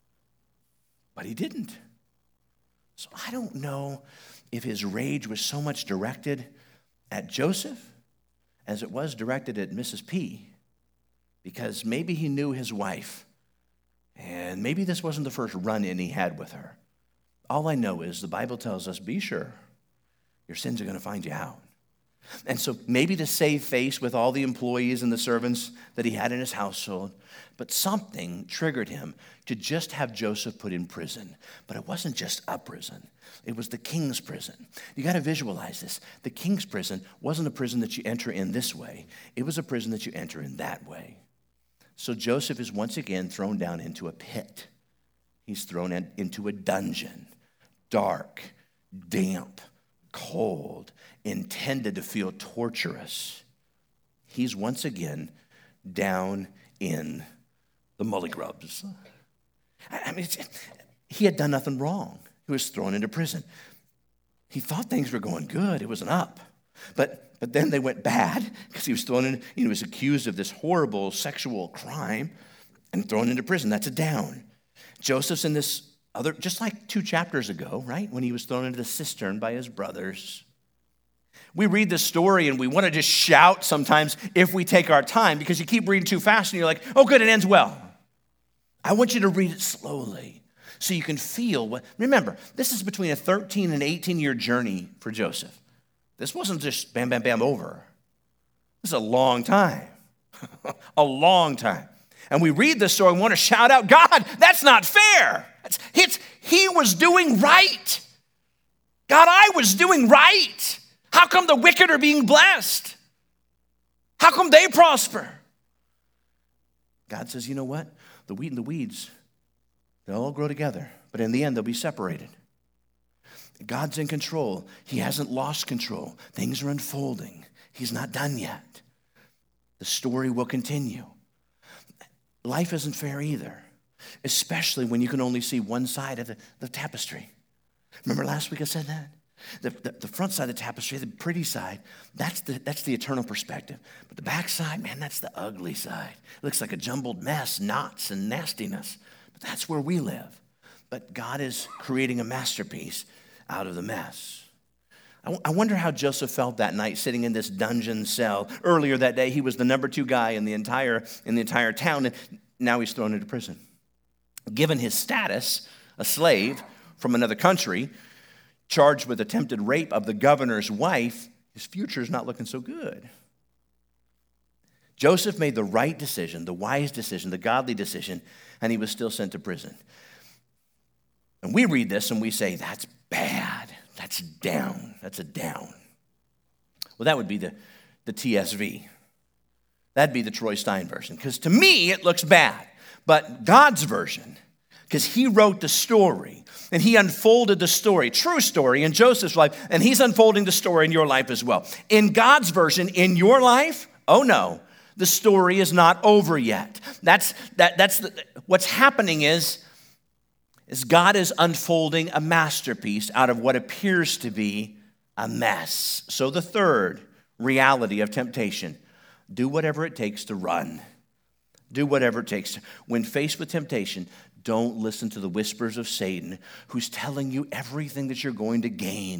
But he didn't. So I don't know if his rage was so much directed at Joseph as it was directed at Missus P, because maybe he knew his wife, and maybe this wasn't the first run-in he had with her. All I know is the Bible tells us, be sure, your sins are going to find you out. And so maybe to save face with all the employees and the servants that he had in his household, but something triggered him to just have Joseph put in prison. But it wasn't just a prison. It was the king's prison. You got to visualize this. The king's prison wasn't a prison that you enter in this way. It was a prison that you enter in that way. So Joseph is once again thrown down into a pit. He's thrown in, into a dungeon. Dark, damp, cold, intended to feel torturous. He's once again down in the mullygrubs. I mean, it's, he had done nothing wrong. He was thrown into prison. He thought things were going good. It was an up. But, but then they went bad because he was thrown in, he was accused of this horrible sexual crime and thrown into prison. That's a down. Joseph's in this other, just like two chapters ago, right? When he was thrown into the cistern by his brothers. We read this story and we want to just shout sometimes if we take our time, because you keep reading too fast and you're like, oh good, it ends well. I want you to read it slowly so you can feel what, remember, this is between a thirteen and eighteen year journey for Joseph. This wasn't just bam, bam, bam, over. This is a long time, a long time. And we read this story and want to shout out, God, that's not fair. It's, it's, he was doing right. God, I was doing right. How come the wicked are being blessed? How come they prosper? God says, you know what? The wheat and the weeds, they'll all grow together, but in the end, they'll be separated. God's in control. He hasn't lost control. Things are unfolding. He's not done yet. The story will continue. Life isn't fair either, especially when you can only see one side of the, the tapestry. Remember last week I said that? The, the, the front side of the tapestry, the pretty side, that's the, that's the eternal perspective. But the back side, man, that's the ugly side. It looks like a jumbled mess, knots and nastiness. But that's where we live. But God is creating a masterpiece out of the mess. I, w- I wonder how Joseph felt that night sitting in this dungeon cell. Earlier that day, he was the number two guy in the entire, in the entire town, and now he's thrown into prison. Given his status, a slave from another country, charged with attempted rape of the governor's wife, his future is not looking so good. Joseph made the right decision, the wise decision, the godly decision, and he was still sent to prison. And we read this and we say, that's bad. That's down. That's a down. Well, that would be the, the T S V. That'd be the Troy Stein version. Because to me, it looks bad. But God's version, because he wrote the story and he unfolded the story, true story in Joseph's life, and he's unfolding the story in your life as well. In God's version, in your life, oh no, the story is not over yet. That's, that, that's the, what's happening is, is God is unfolding a masterpiece out of what appears to be a mess. So the third reality of temptation, do whatever it takes to run. Do whatever it takes. When faced with temptation, don't listen to the whispers of Satan, who's telling you everything that you're going to gain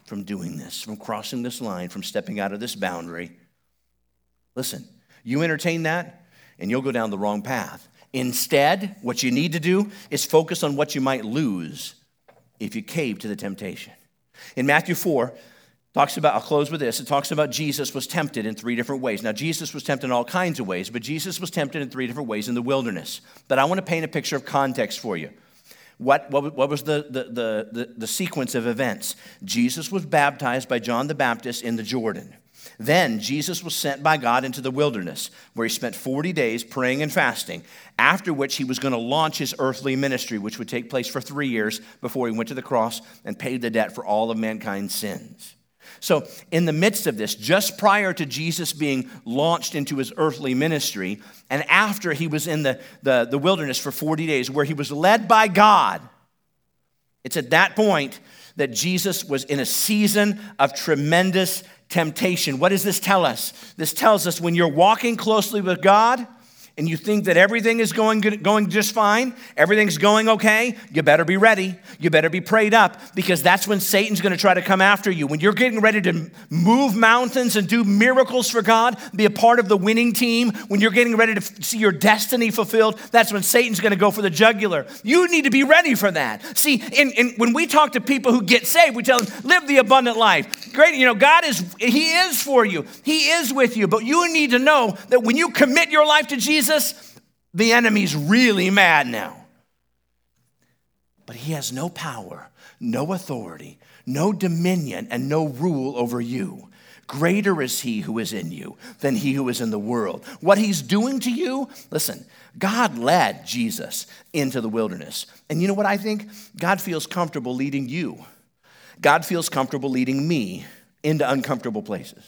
from doing this, from crossing this line, from stepping out of this boundary. Listen, you entertain that, and you'll go down the wrong path. Instead, what you need to do is focus on what you might lose if you cave to the temptation. In Matthew four, talks about, I'll close with this, it talks about Jesus was tempted in three different ways. Now, Jesus was tempted in all kinds of ways, but Jesus was tempted in three different ways in the wilderness. But I want to paint a picture of context for you. What, what, what was the, the, the, the, the sequence of events? Jesus was baptized by John the Baptist in the Jordan. Then Jesus was sent by God into the wilderness, where he spent forty days praying and fasting, after which he was going to launch his earthly ministry, which would take place for three years before he went to the cross and paid the debt for all of mankind's sins. So in the midst of this, just prior to Jesus being launched into his earthly ministry, and after he was in the, the, the wilderness for forty days, where he was led by God, it's at that point that Jesus was in a season of tremendous temptation. What does this tell us? This tells us when you're walking closely with God and you think that everything is going good, going just fine, everything's going okay, you better be ready. You better be prayed up, because that's when Satan's going to try to come after you. When you're getting ready to move mountains and do miracles for God, be a part of the winning team, when you're getting ready to see your destiny fulfilled, that's when Satan's going to go for the jugular. You need to be ready for that. See, in, in, when we talk to people who get saved, we tell them, live the abundant life. Great, you know, God is, he is for you. He is with you. But you need to know that when you commit your life to Jesus, the enemy's really mad now. But he has no power, no authority, no dominion, and no rule over you. Greater is he who is in you than he who is in the world. What he's doing to you, listen, God led Jesus into the wilderness. And you know what I think? God feels comfortable leading you. God feels comfortable leading me into uncomfortable places.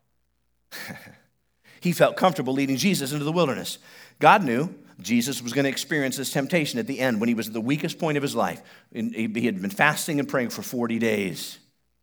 He felt comfortable leading Jesus into the wilderness. God knew Jesus was going to experience this temptation at the end when he was at the weakest point of his life. He had been fasting and praying for forty days.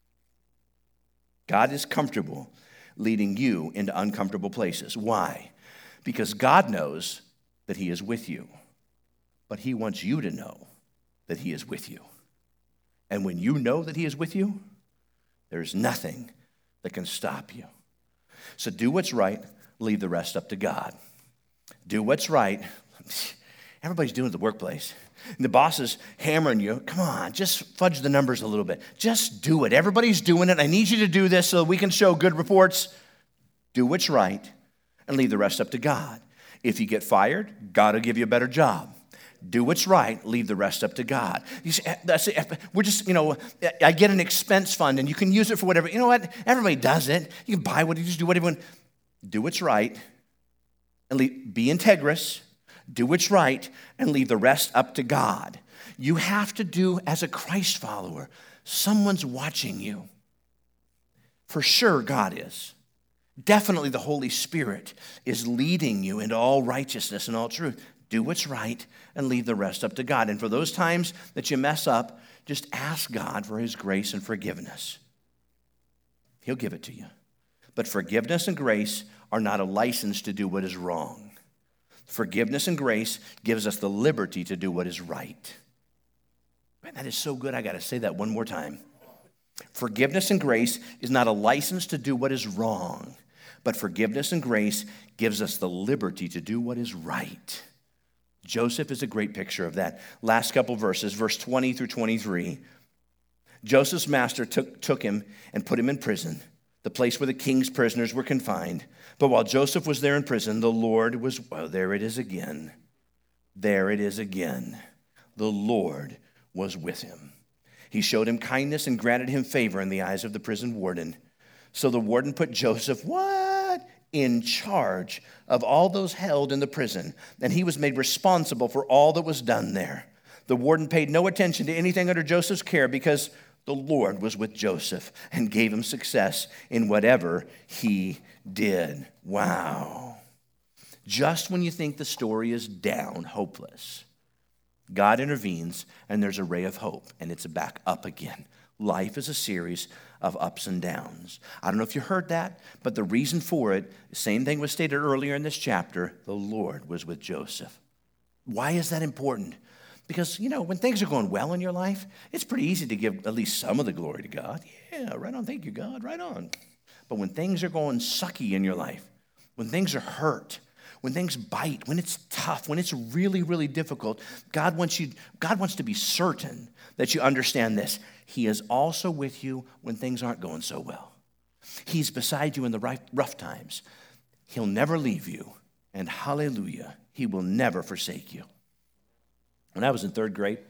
God is comfortable leading you into uncomfortable places. Why? Because God knows that he is with you, but he wants you to know that he is with you. And when you know that he is with you, there's nothing that can stop you. So do what's right. Leave the rest up to God. Do what's right. Everybody's doing it at the workplace. And the boss is hammering you. Come on, just fudge the numbers a little bit. Just do it. Everybody's doing it. I need you to do this so that we can show good reports. Do what's right and leave the rest up to God. If you get fired, God will give you a better job. Do what's right, leave the rest up to God. You say, that's it. We're just, you know, I get an expense fund and you can use it for whatever. You know what? Everybody does it. You can buy what you just do whatever you want. Do what's right and leave, be integrous. Do what's right and leave the rest up to God. You have to do, as a Christ follower, someone's watching you. For sure, God is. Definitely the Holy Spirit is leading you into all righteousness and all truth. Do what's right and leave the rest up to God. And for those times that you mess up, just ask God for his grace and forgiveness. He'll give it to you. But forgiveness and grace are not a license to do what is wrong. Forgiveness and grace gives us the liberty to do what is right. Man, that is so good. I got to say that one more time. Forgiveness and grace is not a license to do what is wrong, but forgiveness and grace gives us the liberty to do what is right. Joseph is a great picture of that. Last couple verses, verse twenty through twenty-three. Joseph's master took, took him and put him in prison, the place where the king's prisoners were confined. But while Joseph was there in prison, the Lord was, well, there it is again. There it is again. The Lord was with him. He showed him kindness and granted him favor in the eyes of the prison warden. So the warden put Joseph, what? In charge of all those held in the prison, and he was made responsible for all that was done there. The warden paid no attention to anything under Joseph's care because the Lord was with Joseph and gave him success in whatever he did. Wow. Just when you think the story is down, hopeless, God intervenes and there's a ray of hope and it's back up again. Life is a series of ups and downs. I don't know if you heard that, but the reason for it, the same thing was stated earlier in this chapter, the Lord was with Joseph. Why is that important? Because, you know, when things are going well in your life, it's pretty easy to give at least some of the glory to God. Yeah, right on. Thank you, God. Right on. But when things are going sucky in your life, when things are hurt, when things bite, when it's tough, when it's really, really difficult, God wants you, God wants to be certain that you understand this. He is also with you when things aren't going so well. He's beside you in the right, rough times. He'll never leave you. And hallelujah, he will never forsake you. When I was in third grade,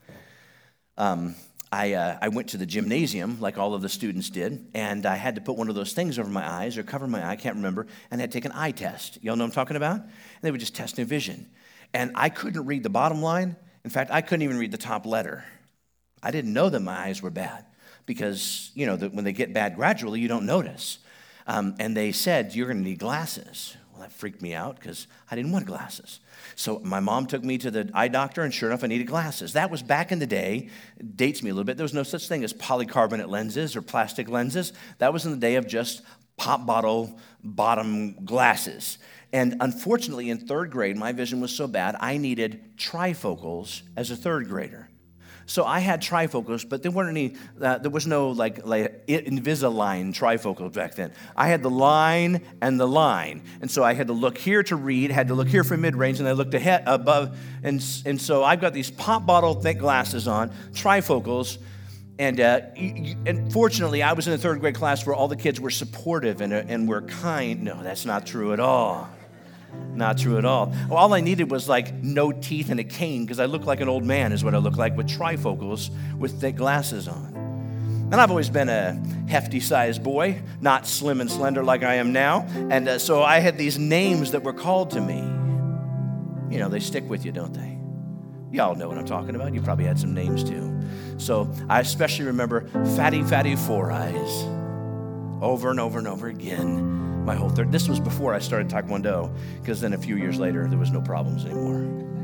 um, I, uh, I went to the gymnasium like all of the students did, and I had to put one of those things over my eyes or cover my eye, I can't remember, and I had to take an eye test. Y'all know what I'm talking about? And they would just test my vision. And I couldn't read the bottom line. In fact, I couldn't even read the top letter. I didn't know that my eyes were bad because, you know, the, when they get bad gradually, you don't notice. Um, and they said, you're going to need glasses. Well, that freaked me out because I didn't want glasses. So my mom took me to the eye doctor, and sure enough, I needed glasses. That was back in the day. It dates me a little bit. There was no such thing as polycarbonate lenses or plastic lenses. That was in the day of just pop bottle bottom glasses. And unfortunately, in third grade, my vision was so bad, I needed trifocals as a third grader. So I had trifocals, but there weren't any, uh, there was no like, like Invisalign trifocals back then. I had the line and the line. And so I had to look here to read, had to look here for mid-range, and I looked ahead above. And, and so I've got these pop bottle thick glasses on, trifocals. And, uh, and fortunately, I was in a third grade class where all the kids were supportive and, uh, and were kind. No, that's not true at all. Not true at all. Well, all I needed was like no teeth and a cane because I looked like an old man is what I looked like with trifocals with thick glasses on. And I've always been a hefty-sized boy, not slim and slender like I am now. And uh, so I had these names that were called to me. You know, they stick with you, don't they? Y'all know what I'm talking about. You probably had some names too. So I especially remember Fatty, Fatty, Four Eyes. Over and over and over again. My whole third, this was before I started Taekwondo, because then a few years later, there was no problems anymore.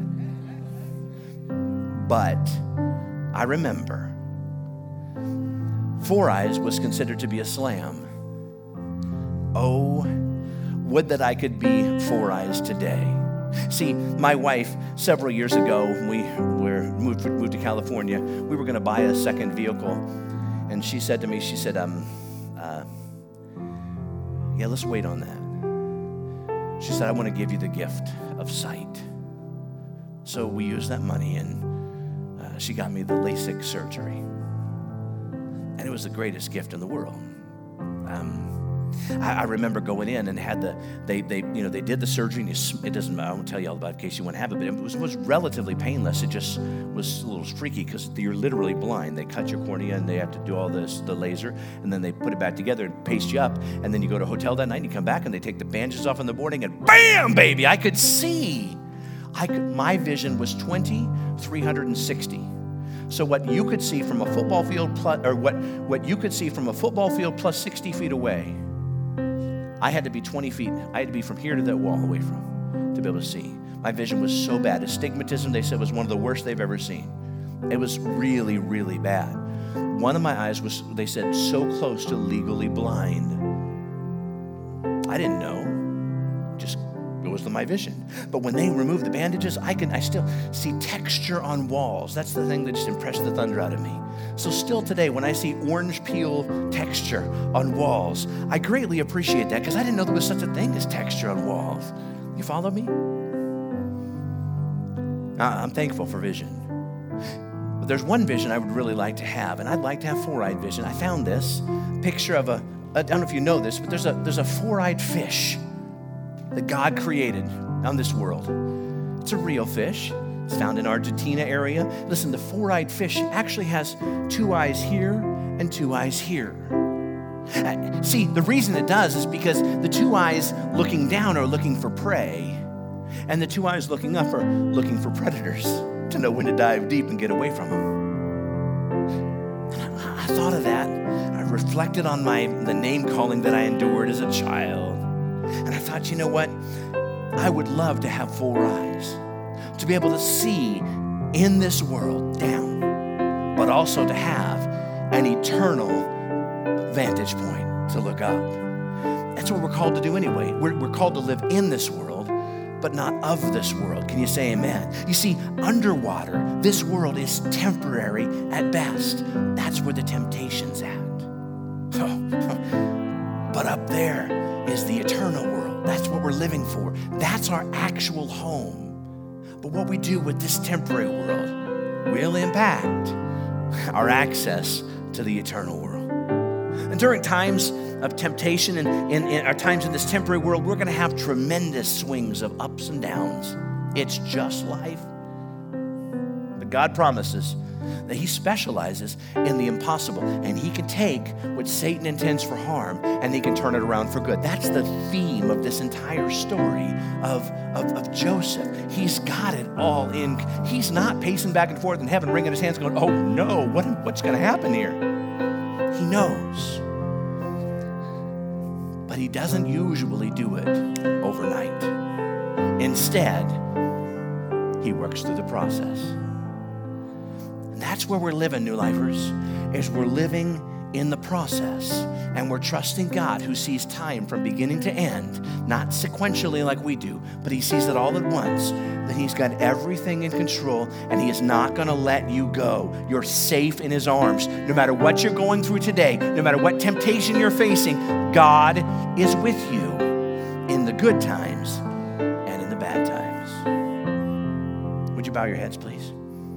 But I remember Four Eyes was considered to be a slam. Oh, would that I could be Four Eyes today. See, my wife, several years ago, when we were moved, moved to California, we were going to buy a second vehicle. And she said to me, she said, um, uh, yeah, let's wait on that. She said, I want to give you the gift of sight. So we used that money, and uh, she got me the LASIK surgery. And it was the greatest gift in the world. Um, I, I remember going in and had the, they, they, you know, they did the surgery, and you, it doesn't, I won't tell you all about it in case you want to have it, but it was, was relatively painless. It just was a little freaky because you're literally blind. They cut your cornea, and they have to do all this, the laser, and then they put it back together and paste you up, and then you go to a hotel that night, and you come back, and they take the bandages off in the morning, and bam, baby, I could see. I could, my vision was twenty, three sixty. So what you could see from a football field, plus, or what, what you could see from a football field plus sixty feet away, I had to be twenty feet. I had to be from here to that wall away from to be able to see. My vision was so bad. Astigmatism, they said, was one of the worst they've ever seen. It was really, really bad. One of my eyes was, they said, so close to legally blind. I didn't know. Just it was my vision. But when they removed the bandages, I can I still see texture on walls. That's the thing that just impressed the thunder out of me. So still today, when I see orange peel texture on walls, I greatly appreciate that because I didn't know there was such a thing as texture on walls. You follow me? I'm thankful for vision. But there's one vision I would really like to have, and I'd like to have four-eyed vision. I found this picture of a, I don't know if you know this, but there's a there's a four-eyed fish that God created on this world. It's a real fish. It's found in Argentina area. Listen, the four-eyed fish actually has two eyes here and two eyes here. See, the reason it does is because the two eyes looking down are looking for prey, and the two eyes looking up are looking for predators to know when to dive deep and get away from them. I thought of that. I reflected on my the name calling that I endured as a child. And I thought, you know what? I would love to have four eyes, to be able to see in this world down, but also to have an eternal vantage point to look up. That's what we're called to do anyway. We're, we're called to live in this world, but not of this world. Can you say amen? You see, underwater, this world is temporary at best. That's where the temptation's at. But up there is the eternal world. That's what we're living for. That's our actual home. But what we do with this temporary world will impact our access to the eternal world. And during times of temptation and in, in our times in this temporary world, we're going to have tremendous swings of ups and downs. It's just life. But God promises that he specializes in the impossible, and he can take what Satan intends for harm and he can turn it around for good. That's the theme of this entire story of, of, of Joseph. He's got it all in. He's not pacing back and forth in heaven, wringing his hands going, oh no, what, what's going to happen here? He knows. But he doesn't usually do it overnight. Instead, he works through the process. That's where we're living, New Lifers, is we're living in the process, and we're trusting God who sees time from beginning to end, not sequentially like we do, but he sees it all at once, that he's got everything in control, and he is not going to let you go. You're safe in his arms. No matter what you're going through today, no matter what temptation you're facing, God is with you in the good times and in the bad times. Would you bow your heads, please?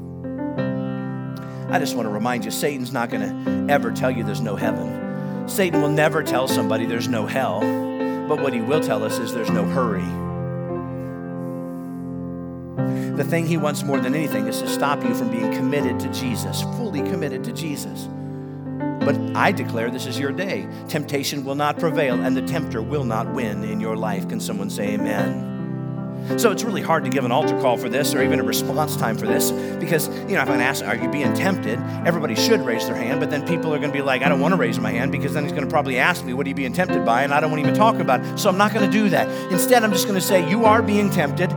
I just want to remind you, Satan's not going to ever tell you there's no heaven. Satan will never tell somebody there's no hell, but what he will tell us is there's no hurry. The thing he wants more than anything is to stop you from being committed to Jesus, fully committed to Jesus. But I declare this is your day. Temptation will not prevail, and the tempter will not win in your life. Can someone say amen? So it's really hard to give an altar call for this or even a response time for this because, you know, if I'm asked, are you being tempted? Everybody should raise their hand, but then people are going to be like, I don't want to raise my hand because then he's going to probably ask me, what are you being tempted by? And I don't want to even talk about it. So I'm not going to do that. Instead, I'm just going to say, you are being tempted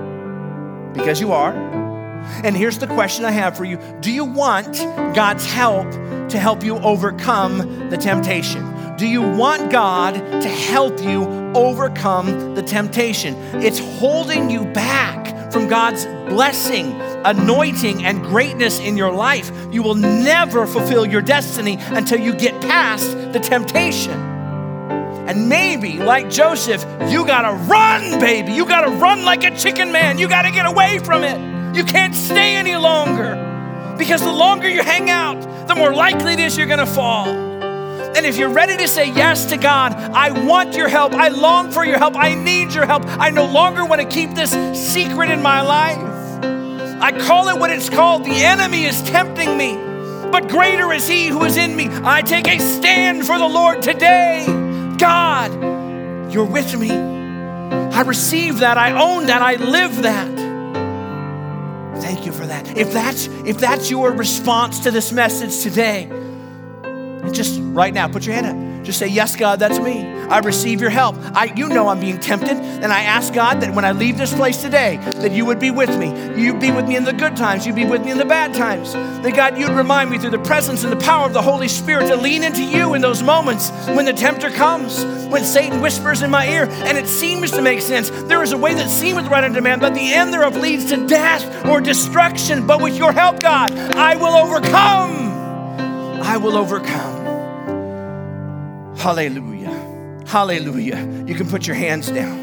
because you are. And here's the question I have for you. Do you want God's help to help you overcome the temptation? Do you want God to help you overcome the temptation? It's holding you back from God's blessing, anointing, and greatness in your life. You will never fulfill your destiny until you get past the temptation. And maybe, like Joseph, you gotta run, baby. You gotta run like a chicken man. You gotta get away from it. You can't stay any longer because the longer you hang out, the more likely it is you're gonna fall. And if you're ready to say yes to God, I want your help, I long for your help, I need your help, I no longer want to keep this secret in my life. I call it what it's called. The enemy is tempting me, but greater is he who is in me. I take a stand for the Lord today. God, you're with me. I receive that, I own that, I live that. Thank you for that. If that's, if that's your response to this message today, just right now, put your hand up. Just say, yes, God, that's me. I receive your help. I, you know I'm being tempted, and I ask God that when I leave this place today, that you would be with me. You'd be with me in the good times. You'd be with me in the bad times. That God, you'd remind me through the presence and the power of the Holy Spirit to lean into you in those moments when the tempter comes, when Satan whispers in my ear, and it seems to make sense. There is a way that seemeth right unto man, but the end thereof leads to death or destruction. But with your help, God, I will overcome. I will overcome. Hallelujah. Hallelujah. You can put your hands down.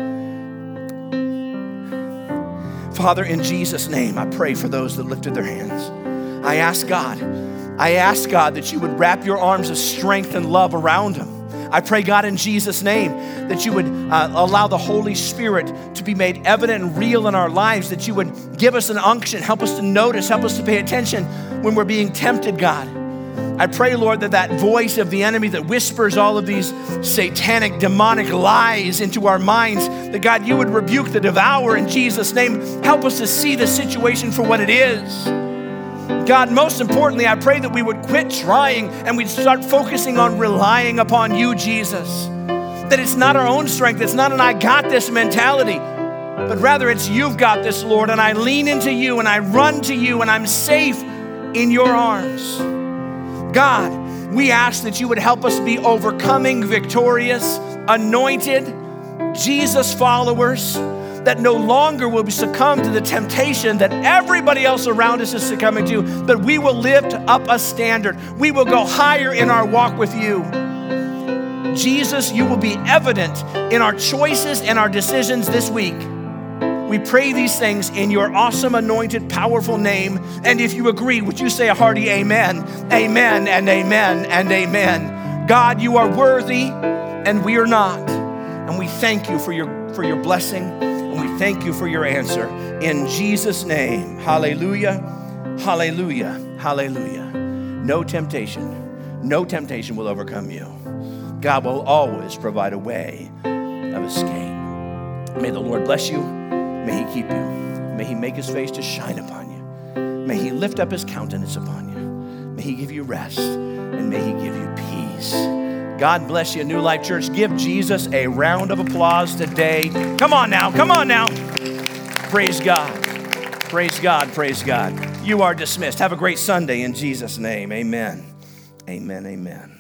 Father, in Jesus' name, I pray for those that lifted their hands. I ask God, I ask God that you would wrap your arms of strength and love around them. I pray, God, in Jesus' name, that you would uh, allow the Holy Spirit to be made evident and real in our lives, that you would give us an unction, help us to notice, help us to pay attention when we're being tempted, God. I pray, Lord, that that voice of the enemy that whispers all of these satanic, demonic lies into our minds, that God, you would rebuke the devourer in Jesus' name. Help us to see the situation for what it is. God, most importantly, I pray that we would quit trying and we'd start focusing on relying upon you, Jesus. That it's not our own strength, it's not an I got this mentality, but rather it's you've got this, Lord, and I lean into you and I run to you and I'm safe in your arms. God, we ask that you would help us be overcoming, victorious, anointed, Jesus followers, that no longer will we succumb to the temptation that everybody else around us is succumbing to, but we will lift up a standard. We will go higher in our walk with you. Jesus, you will be evident in our choices and our decisions this week. We pray these things in your awesome, anointed, powerful name. And if you agree, would you say a hearty amen? Amen and amen and amen. God, you are worthy and we are not. And we thank you for your, for your blessing, and we thank you for your answer. In Jesus' name, hallelujah, hallelujah, hallelujah. No temptation, no temptation will overcome you. God will always provide a way of escape. May the Lord bless you. May he keep you. May he make his face to shine upon you. May he lift up his countenance upon you. May he give you rest, and may he give you peace. God bless you, New Life Church. Give Jesus a round of applause today. Come on now, come on now. Praise God. Praise God, praise God. You are dismissed. Have a great Sunday in Jesus' name. Amen. Amen, amen.